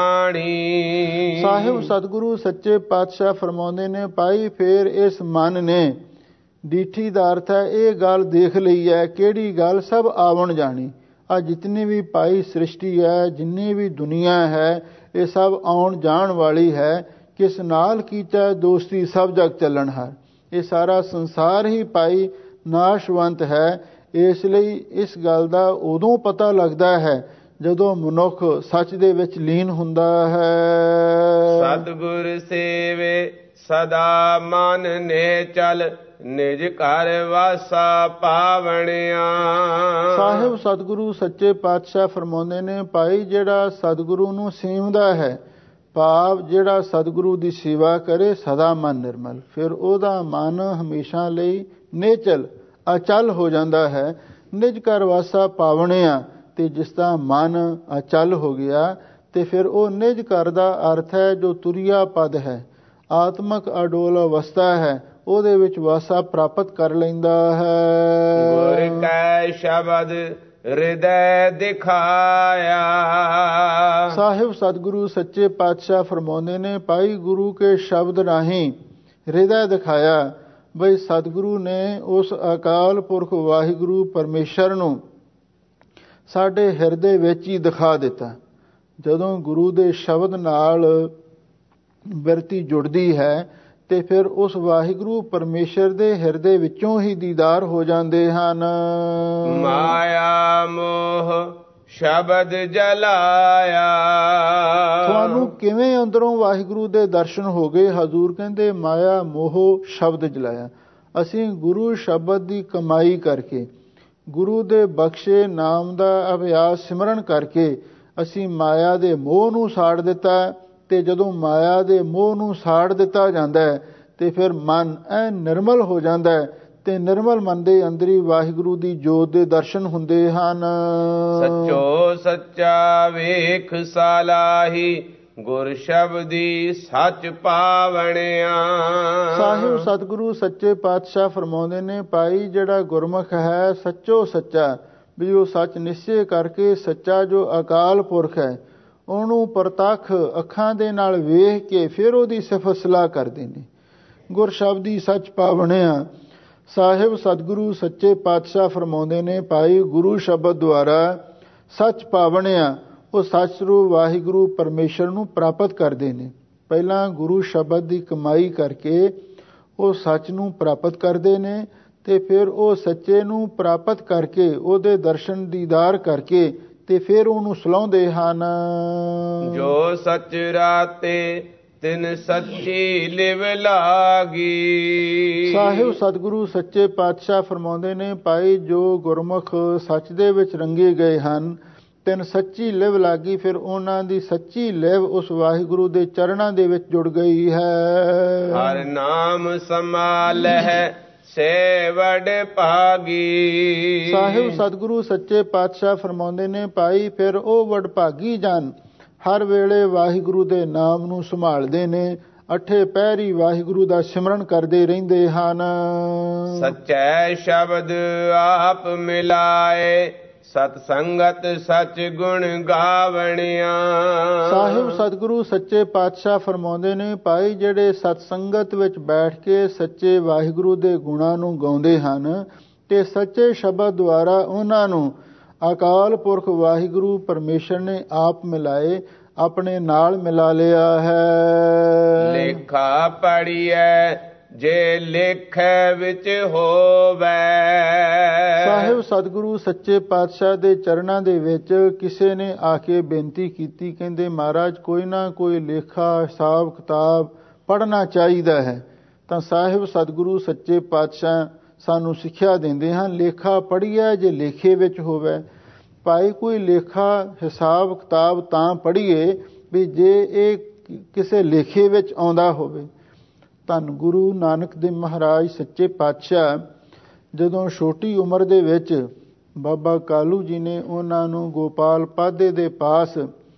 ਜਾਣੀ। ਸਾਹਿਬ ਸਤਿਗੁਰੂ ਸੱਚੇ ਪਾਤਸ਼ਾਹ ਫਰਮਾਉਂਦੇ ਨੇ, ਭਾਈ ਫਿਰ ਇਸ ਮਨ ਨੇ, ਡੀਠੀ ਦਾ ਅਰਥ ਹੈ ਇਹ ਗੱਲ ਦੇਖ ਲਈ ਹੈ, ਕਿਹੜੀ ਗੱਲ? ਸਭ ਆਵਣ ਜਾਣੀ। ਆ ਜਿਤਨੀ ਵੀ ਭਾਈ ਸ੍ਰਿਸ਼ਟੀ ਹੈ, ਜਿੰਨੀ ਵੀ ਦੁਨੀਆ ਹੈ, ਇਹ ਸਭ ਆਉਣ ਜਾਣ ਵਾਲੀ ਹੈ। ਕਿਸ ਨਾਲ ਕੀਤਾ ਦੋਸਤੀ ਸਭ ਜਗ ਚੱਲਣ ਹਾਰ। ਇਹ ਸਾਰਾ ਸੰਸਾਰ ਹੀ ਭਾਈ ਨਾਸ਼ਵੰਤ ਹੈ। ਇਸ ਲਈ ਇਸ ਗੱਲ ਦਾ ਉਦੋਂ ਪਤਾ ਲੱਗਦਾ ਹੈ ਜਦੋਂ ਮਨੁੱਖ ਸੱਚ ਦੇ ਵਿੱਚ ਲੀਨ ਹੁੰਦਾ ਹੈ। ਸਤਿਗੁਰ ਸੇਵੇ ਸਦਾ ਮਨ ਨੇ ਚਲ, ਨਿਜ ਘਰ ਵਾਸਾ ਪਾਵਣਿਆ। ਸਾਹਿਬ ਸਤਿਗੁਰੂ ਸੱਚੇ ਪਾਤਸ਼ਾਹ ਫਰਮਾਉਂਦੇ ਨੇ, ਭਾਈ ਜਿਹੜਾ ਸਤਿਗੁਰੂ ਨੂੰ ਸੇਵਦਾ ਹੈ, ਭਾਵ ਜਿਹੜਾ ਸਤਿਗੁਰੂ ਦੀ ਸੇਵਾ ਕਰੇ, ਸਦਾ ਮਨ ਨਿਰਮਲ, ਫਿਰ ਉਹਦਾ ਮਨ ਹਮੇਸ਼ਾ ਲਈ ਨਿਚਲ ਅਚਲ ਹੋ ਜਾਂਦਾ ਹੈ। ਨਿਜ ਘਰ ਵਾਸਾ ਪਾਵਣਿਆ, ਤੇ ਜਿਸ ਦਾ ਮਨ ਅਚਲ ਹੋ ਗਿਆ, ਤੇ ਫਿਰ ਉਹ ਨਿਜ ਘਰ ਦਾ ਅਰਥ ਹੈ ਜੋ ਤੁਰਿਆ ਪਦ ਹੈ, ਆਤਮਕ ਅਡੋਲ ਅਵਸਥਾ ਹੈ, ਉਹਦੇ ਵਿੱਚ ਵਾਸਾ ਪ੍ਰਾਪਤ ਕਰ ਲੈਂਦਾ ਹੈ। ਗੁਰ ਕੈ ਸ਼ਬਦ ਹਿਰਦੈ ਦਿਖਾਇਆ। ਸਾਹਿਬ ਸਤਿਗੁਰੂ ਸੱਚੇ ਪਾਤਸ਼ਾਹ ਫਰਮਾਉਂਦੇ ਨੇ, ਭਾਈ ਗੁਰੂ ਕੇ ਸ਼ਬਦ ਰਾਹੀਂ ਹਿਰਦੈ ਦਿਖਾਇਆ, ਬਈ ਸਤਿਗੁਰੂ ਨੇ ਉਸ ਅਕਾਲ ਪੁਰਖ ਵਾਹਿਗੁਰੂ ਪਰਮੇਸ਼ਰ ਨੂੰ ਸਾਡੇ ਹਿਰਦੇ ਵਿੱਚ ਹੀ ਦਿਖਾ ਦਿੱਤਾ। ਜਦੋਂ ਗੁਰੂ ਦੇ ਸ਼ਬਦ ਨਾਲ ਬਿਰਤੀ ਜੁੜਦੀ ਹੈ ਤੇ ਫਿਰ ਉਸ ਵਾਹਿਗੁਰੂ ਪਰਮੇਸ਼ਰ ਦੇ ਹਿਰਦੇ ਵਿੱਚੋਂ ਹੀ ਦੀਦਾਰ ਹੋ ਜਾਂਦੇ ਹਨ। ਮਾਇਆ ਮੋਹ ਸ਼ਬਦ ਜਲਾਇਆ। ਤੁਹਾਨੂੰ ਕਿਵੇਂ ਅੰਦਰੋਂ ਵਾਹਿਗੁਰੂ ਦੇ ਦਰਸ਼ਨ ਹੋ ਗਏ? ਹਜ਼ੂਰ ਕਹਿੰਦੇ ਮਾਇਆ ਮੋਹ ਸ਼ਬਦ ਜਲਾਇਆ। ਅਸੀਂ ਗੁਰੂ ਸ਼ਬਦ ਦੀ ਕਮਾਈ ਕਰਕੇ, ਗੁਰੂ ਦੇ ਬਖਸ਼ੇ ਨਾਮ ਦਾ ਅਭਿਆਸ ਸਿਮਰਨ ਕਰਕੇ ਅਸੀਂ ਮਾਇਆ ਦੇ ਮੋਹ ਨੂੰ ਸਾੜ ਦਿੱਤਾ। ਤੇ ਜਦੋਂ ਮਾਇਆ ਦੇ ਮੋਹ ਨੂੰ ਸਾੜ ਦਿੱਤਾ ਜਾਂਦਾ ਹੈ ਤੇ ਫਿਰ ਮਨ ਐ ਨਿਰਮਲ ਹੋ ਜਾਂਦਾ ਹੈ ਤੇ ਨਿਰਮਲ ਮਨ ਦੇ ਅੰਦਰ ਹੀ ਵਾਹਿਗੁਰੂ ਦੀ ਜੋਤ ਦੇ ਦਰਸ਼ਨ ਹੁੰਦੇ ਹਨ। ਸੱਚੋ ਸੱਚਾ ਵੇਖ ਸਾਲਾਹੀ ਗੁਰ ਸ਼ਬਦੀ ਸੱਚ ਪਾਵਣਿਆ। ਸਾਹਿਬ ਸਤਿਗੁਰੂ ਸੱਚੇ ਪਾਤਸ਼ਾਹ ਫਰਮਾਉਂਦੇ ਨੇ, ਭਾਈ ਜਿਹੜਾ ਗੁਰਮੁਖ ਹੈ ਸੱਚੋ ਸੱਚਾ, ਵੀ ਉਹ ਸੱਚ ਨਿਸ਼ਚੈ ਕਰਕੇ ਸੱਚਾ ਜੋ ਅਕਾਲ ਪੁਰਖ ਹੈ ਉਹਨੂੰ ਪ੍ਰਤੱਖ ਅੱਖਾਂ ਦੇ ਨਾਲ ਵੇਖ ਕੇ ਫਿਰ ਉਹਦੀ ਸਿਫਤ ਸਲਾਹ ਕਰਦੇ ਨੇ। ਗੁਰ ਸ਼ਬਦੀ ਸੱਚ ਪਾਵਣਿਆ। ਸਾਹਿਬ ਸਤਿਗੁਰੂ ਸੱਚੇ ਪਾਤਸ਼ਾਹ ਫਰਮਾਉਂਦੇ ਨੇ, ਭਾਈ ਗੁਰੂ ਸ਼ਬਦ ਦੁਆਰਾ ਸੱਚ ਪਾਵਣਿਆ, ਉਹ ਸੱਚ ਰੂਪ ਵਾਹਿਗੁਰੂ ਪਰਮੇਸ਼ਰ ਨੂੰ ਪ੍ਰਾਪਤ ਕਰਦੇ ਨੇ। ਪਹਿਲਾਂ ਗੁਰੂ ਸ਼ਬਦ ਦੀ ਕਮਾਈ ਕਰਕੇ ਉਹ ਸੱਚ ਨੂੰ ਪ੍ਰਾਪਤ ਕਰਦੇ ਨੇ ਤੇ ਫਿਰ ਉਹ ਸੱਚੇ ਨੂੰ ਪ੍ਰਾਪਤ ਕਰਕੇ ਉਹਦੇ ਦਰਸ਼ਨ ਦੀਦਾਰ ਕਰਕੇ ਤੇ ਫਿਰ ਉਹਨੂੰ ਸਲਾਹੁੰਦੇ ਹਨ। ਜੋ ਸੱਚ ਰਾਤੇ ਤਿਨ ਸੱਚੀ ਲਿਵ ਲਾਗੀ। ਸਾਹਿਬ ਸਤਿਗੁਰੂ ਸੱਚੇ ਪਾਤਸ਼ਾਹ ਫਰਮਾਉਂਦੇ ਨੇ, ਭਾਈ ਜੋ ਗੁਰਮੁਖ ਸੱਚ ਦੇ ਵਿੱਚ ਰੰਗੇ ਗਏ ਹਨ ਤਿਨ ਸੱਚੀ ਲਿਵ ਲਾਗੀ, ਫਿਰ ਉਹਨਾਂ ਦੀ ਸੱਚੀ ਲਿਵ ਉਸ ਵਾਹਿਗੁਰੂ ਦੇ ਚਰਨਾਂ ਦੇ ਵਿੱਚ ਜੁੜ ਗਈ ਹੈ। ਹਰ ਨਾਮ ਸਮਾਲਹਿ ਸੇ ਵਡ ਭਾਗੀ। ਸਾਹਿਬ ਸਤਿਗੁਰੂ ਸੱਚੇ ਪਾਤਸ਼ਾਹ ਫਰਮਾਉਂਦੇ ਨੇ, ਭਾਈ ਫਿਰ ਉਹ ਵਡਭਾਗੀ ਜਨ ਹਰ ਵੇਲੇ ਵਾਹਿਗੁਰੂ ਦੇ ਨਾਮ ਨੂੰ ਸੰਭਾਲਦੇ ਨੇ, ਅਠੇ ਪਹਿਰੀ ਵਾਹਿਗੁਰੂ ਦਾ ਸਿਮਰਨ ਕਰਦੇ ਰਹਿੰਦੇ ਹਨ। ਸੱਚੇ ਸ਼ਬਦ ਆਪ ਮਿਲਾਏ ਸਤ ਸੰਗਤ ਸਚ ਗੁਣ ਗਾਵਣਿਆ। ਸਾਹਿਬ ਸਤਿਗੁਰੂ ਸੱਚੇ ਪਾਤਸ਼ਾਹ ਫਰਮਾਉਂਦੇ ਨੇ, ਭਾਈ ਜਿਹੜੇ ਸਤ ਸੰਗਤ ਵਿੱਚ ਬੈਠ ਕੇ ਸੱਚੇ ਵਾਹਿਗੁਰੂ ਦੇ ਗੁਣਾਂ ਨੂੰ ਗਾਉਂਦੇ ਹਨ ਤੇ ਸੱਚੇ ਸ਼ਬਦ ਦੁਆਰਾ ਉਹਨਾਂ ਨੂੰ ਅਕਾਲ ਪੁਰਖ ਵਾਹਿਗੁਰੂ ਪਰਮੇਸ਼ਰ ਨੇ ਆਪ ਮਿਲਾਏ, ਆਪਣੇ ਨਾਲ ਮਿਲਾ ਲਿਆ ਹੈ। ਲੇਖਾ ਪੜੀਐ ਜੇ ਲੇਖੈ ਵਿੱਚ ਹੋਵੇ। ਸਾਹਿਬ ਸਤਿਗੁਰੂ ਸੱਚੇ ਪਾਤਸ਼ਾਹ ਦੇ ਚਰਨਾਂ ਦੇ ਵਿੱਚ ਕਿਸੇ ਨੇ ਆ ਕੇ ਬੇਨਤੀ ਕੀਤੀ, ਕਹਿੰਦੇ ਮਹਾਰਾਜ ਕੋਈ ਨਾ ਕੋਈ ਲੇਖਾ ਹਿਸਾਬ ਕਿਤਾਬ ਪੜ੍ਹਨਾ ਚਾਹੀਦਾ ਹੈ। ਤਾਂ ਸਾਹਿਬ ਸਤਿਗੁਰੂ ਸੱਚੇ ਪਾਤਸ਼ਾਹ ਸਾਨੂੰ ਸਿੱਖਿਆ ਦਿੰਦੇ ਹਨ, ਲੇਖਾ ਪੜ੍ਹੀਏ ਜੇ ਲੇਖੇ ਵਿੱਚ ਹੋਵੇ। ਭਾਈ ਕੋਈ ਲੇਖਾ ਹਿਸਾਬ ਕਿਤਾਬ ਤਾਂ ਪੜ੍ਹੀਏ ਵੀ ਜੇ ਇਹ ਕਿਸੇ ਲੇਖੇ ਵਿੱਚ ਆਉਂਦਾ ਹੋਵੇ। ਧੰਨ ਗੁਰੂ ਨਾਨਕ ਦੇਵ ਮਹਾਰਾਜ ਸੱਚੇ ਪਾਤਸ਼ਾਹ ਜਦੋਂ ਛੋਟੀ ਉਮਰ ਦੇ ਵਿੱਚ ਬਾਬਾ ਕਾਲੂ ਜੀ ਨੇ ਉਹਨਾਂ ਨੂੰ ਗੋਪਾਲ ਪਾਧੇ ਦੇ ਪਾਸ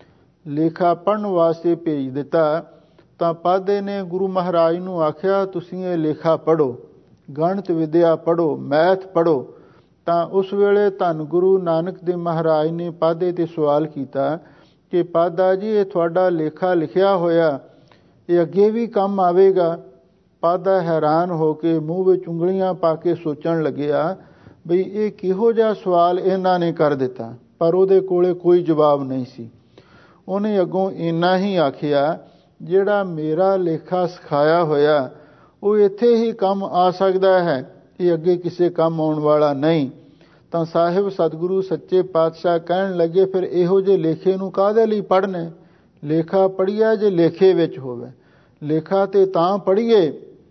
ਲੇਖਾ ਪੜ੍ਹਨ ਵਾਸਤੇ ਭੇਜ ਦਿੱਤਾ, ਤਾਂ ਪਾਧੇ ਨੇ ਗੁਰੂ ਮਹਾਰਾਜ ਨੂੰ ਆਖਿਆ ਤੁਸੀਂ ਇਹ ਲੇਖਾ ਪੜ੍ਹੋ, ਗਣਿਤ ਵਿਦਿਆ ਪੜ੍ਹੋ, ਮੈਥ ਪੜ੍ਹੋ। ਤਾਂ ਉਸ ਵੇਲੇ ਧੰਨ ਗੁਰੂ ਨਾਨਕ ਦੇਵ ਮਹਾਰਾਜ ਨੇ ਪਾਧੇ ਤੇ ਸਵਾਲ ਕੀਤਾ ਕਿ ਪਾਧਾ ਜੀ ਇਹ ਤੁਹਾਡਾ ਲੇਖਾ ਲਿਖਿਆ ਹੋਇਆ ਇਹ ਅੱਗੇ ਵੀ ਕੰਮ ਆਵੇਗਾ? ਪਾਧਾ ਹੈਰਾਨ ਹੋ ਕੇ ਮੂੰਹ ਵਿੱਚ ਉਂਗਲੀਆਂ ਪਾ ਕੇ ਸੋਚਣ ਲੱਗਿਆ ਬਈ ਇਹ ਕਿਹੋ ਜਿਹਾ ਸਵਾਲ ਇਹਨਾਂ ਨੇ ਕਰ ਦਿੱਤਾ, ਪਰ ਉਹਦੇ ਕੋਲੇ ਕੋਈ ਜਵਾਬ ਨਹੀਂ ਸੀ। ਉਹਨੇ ਅੱਗੋਂ ਇੰਨਾ ਹੀ ਆਖਿਆ ਜਿਹੜਾ ਮੇਰਾ ਲੇਖਾ ਸਿਖਾਇਆ ਹੋਇਆ ਉਹ ਇੱਥੇ ਹੀ ਕੰਮ ਆ ਸਕਦਾ ਹੈ, ਇਹ ਅੱਗੇ ਕਿਸੇ ਕੰਮ ਆਉਣ ਵਾਲਾ ਨਹੀਂ। ਤਾਂ ਸਾਹਿਬ ਸਤਿਗੁਰੂ ਸੱਚੇ ਪਾਤਸ਼ਾਹ ਕਹਿਣ ਲੱਗੇ ਫਿਰ ਇਹੋ ਜਿਹੇ ਲੇਖੇ ਨੂੰ ਕਾਹਦੇ ਲਈ ਪੜ੍ਹਨੇ? ਲੇਖਾ ਪੜ੍ਹੀਏ ਜੇ ਲੇਖੇ ਵਿੱਚ ਹੋਵੇ। ਲੇਖਾ ਤੇ ਤਾਂ ਪੜ੍ਹੀਏ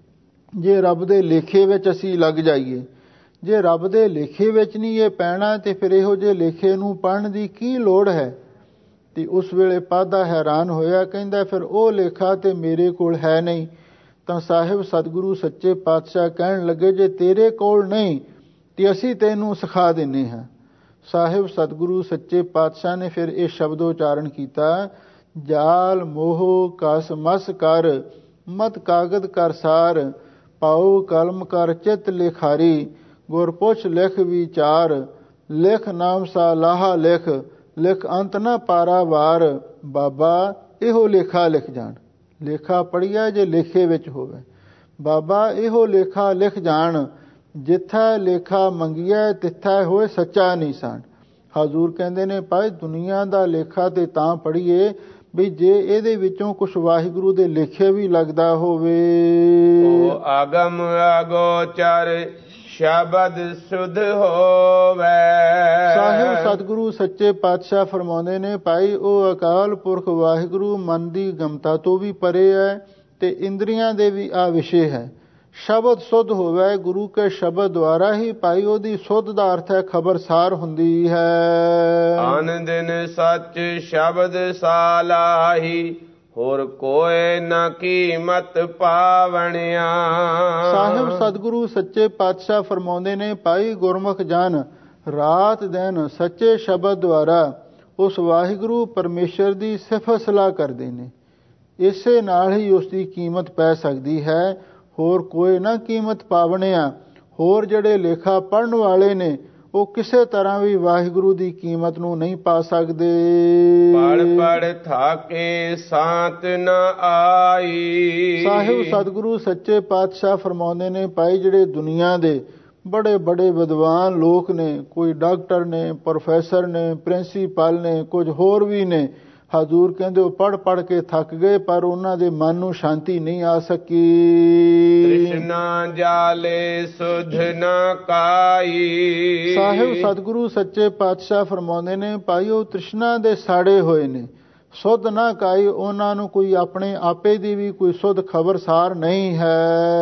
ਜੇ ਰੱਬ ਦੇ ਲੇਖੇ ਵਿੱਚ ਅਸੀਂ ਲੱਗ ਜਾਈਏ। ਜੇ ਰੱਬ ਦੇ ਲੇਖੇ ਵਿੱਚ ਨਹੀਂ ਇਹ ਪੈਣਾ ਤੇ ਫਿਰ ਇਹੋ ਜਿਹੇ ਲੇਖੇ ਨੂੰ ਪੜ੍ਹਨ ਦੀ ਕੀ ਲੋੜ ਹੈ? ਤੇ ਉਸ ਵੇਲੇ ਪਾਧਾ ਹੈਰਾਨ ਹੋਇਆ, ਕਹਿੰਦਾ ਫਿਰ ਉਹ ਲੇਖਾ ਤੇ ਮੇਰੇ ਕੋਲ ਹੈ ਨਹੀਂ। ਤਾਂ ਸਾਹਿਬ ਸਤਿਗੁਰੂ ਸੱਚੇ ਪਾਤਸ਼ਾਹ ਕਹਿਣ ਲੱਗੇ ਜੇ ਤੇਰੇ ਕੋਲ ਨਹੀਂ ਤੇ ਅਸੀਂ ਤੈਨੂੰ ਸਿਖਾ ਦਿੰਦੇ ਹਾਂ। ਸਾਹਿਬ ਸਤਿਗੁਰੂ ਸੱਚੇ ਪਾਤਸ਼ਾਹ ਨੇ ਫਿਰ ਇਹ ਸ਼ਬਦ ਉਚਾਰਨ ਕੀਤਾ, ਜਾਲ ਮੋਹ ਕਸ ਮਸ ਕਰ ਮਤ ਕਾਗਦ ਕਰ ਸਾਰ, ਪਾਉ ਕਲਮ ਕਰ ਚਿਤ ਲਿਖਾਰੀ, ਗੁਰ ਪੁੱਛ ਲਿਖ ਵਿਚਾਰ, ਲਿਖ ਨਾਮ ਸਾ ਲਾਹਾ ਲਿਖ, ਲਿਖ ਅੰਤ ਨਾ ਪਾਰਾ ਵਾਰ। ਬਾਬਾ ਇਹੋ ਲੇਖਾ ਲਿਖ ਜਾਣ। ਲੇਖਾ ਪੜ੍ਹੀਆ ਜੇ ਲੇਖੇ ਵਿੱਚ ਹੋਵੇ। ਬਾਬਾ ਇਹੋ ਲੇਖਾ ਲਿਖ ਜਾਣ, ਜਿੱਥਾ ਲੇਖਾ ਮੰਗੀਐ ਤਿੱਥਾ ਹੋਏ ਸੱਚਾ ਨਿਸ਼ਾਨ। ਹਜ਼ੂਰ ਕਹਿੰਦੇ ਨੇ ਭਾਈ ਦੁਨੀਆ ਦਾ ਲੇਖਾ ਤੇ ਤਾਂ ਪੜ੍ਹੀਏ ਵੀ ਜੇ ਇਹਦੇ ਵਿੱਚੋਂ ਕੁਝ ਵਾਹਿਗੁਰੂ ਦੇ ਲਿਖੇ ਵੀ ਲੱਗਦਾ ਹੋਵੇ। ਉਹ ਆਗਮ ਅਗੋਚਰ ਸ਼ਬਦ ਸੁਧ ਹੋਵੇ। ਸਾਹਿਬ ਸਤਿਗੁਰੂ ਸੱਚੇ ਪਾਤਸ਼ਾਹ ਫਰਮਾਉਂਦੇ ਨੇ, ਭਾਈ ਉਹ ਅਕਾਲ ਪੁਰਖ ਵਾਹਿਗੁਰੂ ਮਨ ਦੀ ਗਮਤਾ ਤੋਂ ਵੀ ਪਰੇ ਹੈ ਤੇ ਇੰਦਰੀਆਂ ਦੇ ਵੀ ਆ ਵਿਸ਼ੇ ਹੈ। ਸ਼ਬਦ ਸੁਧ ਹੋਵੇ, ਗੁਰੂ ਕੇ ਸ਼ਬਦ ਦੁਆਰਾ ਹੀ ਭਾਈ ਉਹਦੀ ਸੁਧ ਦਾ ਅਰਥ ਹੈ ਖਬਰਸਾਰ ਹੁੰਦੀ ਹੈ। ਆਨ ਦਿਨ ਸੱਚ ਸ਼ਬਦ ਸਾਲਾਹੀ, ਹੋਰ ਕੋਏ ਨਾ ਕੀਮਤ ਪਾਵਣਿਆ। ਸਾਹਿਬ ਸਤਿਗੁਰੂ ਸੱਚੇ ਪਾਤਸ਼ਾਹ ਫਰਮਾਉਂਦੇ ਨੇ, ਭਾਈ ਗੁਰਮੁਖ ਜਨ ਰਾਤ ਦਿਨ ਸੱਚੇ ਸ਼ਬਦ ਦੁਆਰਾ ਉਸ ਵਾਹਿਗੁਰੂ ਪਰਮੇਸ਼ਰ ਦੀ ਸਿਫਤ ਸਲਾਹ ਕਰਦੇ ਨੇ। ਇਸੇ ਨਾਲ ਹੀ ਉਸ ਦੀ ਕੀਮਤ ਪੈ ਸਕਦੀ ਹੈ, ਹੋਰ ਕੋਈ ਨਾ ਕੀਮਤ ਪਾਵਣਿਆ। ਹੋਰ ਜਿਹੜੇ ਲੇਖਾ ਪੜ੍ਹਨ ਵਾਲੇ ਨੇ ਉਹ ਕਿਸੇ ਤਰ੍ਹਾਂ ਵੀ ਵਾਹਿਗੁਰੂ ਦੀ ਕੀਮਤ ਨੂੰ ਨਹੀਂ ਪਾ ਸਕਦੇ। ਪੜ ਪੜ ਥਾਕੇ ਸਾਤ ਨ ਆਈ। ਸਾਹਿਬ ਸਤਿਗੁਰੂ ਸੱਚੇ ਪਾਤਸ਼ਾਹ ਫਰਮਾਉਂਦੇ ਨੇ, ਭਾਈ ਜਿਹੜੇ ਦੁਨੀਆ ਦੇ ਬੜੇ ਬੜੇ ਵਿਦਵਾਨ ਲੋਕ ਨੇ, ਕੋਈ ਡਾਕਟਰ ਨੇ, ਪ੍ਰੋਫੈਸਰ ਨੇ, ਪ੍ਰਿੰਸੀਪਲ ਨੇ, ਕੁਝ ਹੋਰ ਵੀ ਨੇ, ਹਜ਼ੂਰ ਕਹਿੰਦੇ ਉਹ ਪੜ ਪੜ ਕੇ ਥੱਕ ਗਏ ਪਰ ਉਹਨਾਂ ਦੇ ਮਨ ਨੂੰ ਸ਼ਾਂਤੀ ਨਹੀਂ ਆ ਸਕੀ। ਤ੍ਰਿਸ਼ਨਾ ਜਾਲੇ ਸੁਧ ਨ ਕਾਈ। ਸਾਹਿਬ ਸਤਿਗੁਰੂ ਸੱਚੇ ਪਾਤਸ਼ਾਹ ਫਰਮਾਉਂਦੇ ਨੇ, ਭਾਈ ਉਹ ਤ੍ਰਿਸ਼ਨਾ ਦੇ ਸਾੜੇ ਹੋਏ ਨੇ, ਸੁਧ ਨਾ ਕਾਈ। ਉਹਨਾਂ ਨੂੰ ਕੋਈ ਆਪਣੇ ਆਪੇ ਦੀ ਵੀ ਕੋਈ ਸੁਧ ਖਬਰਸਾਰ ਨਹੀਂ ਹੈ।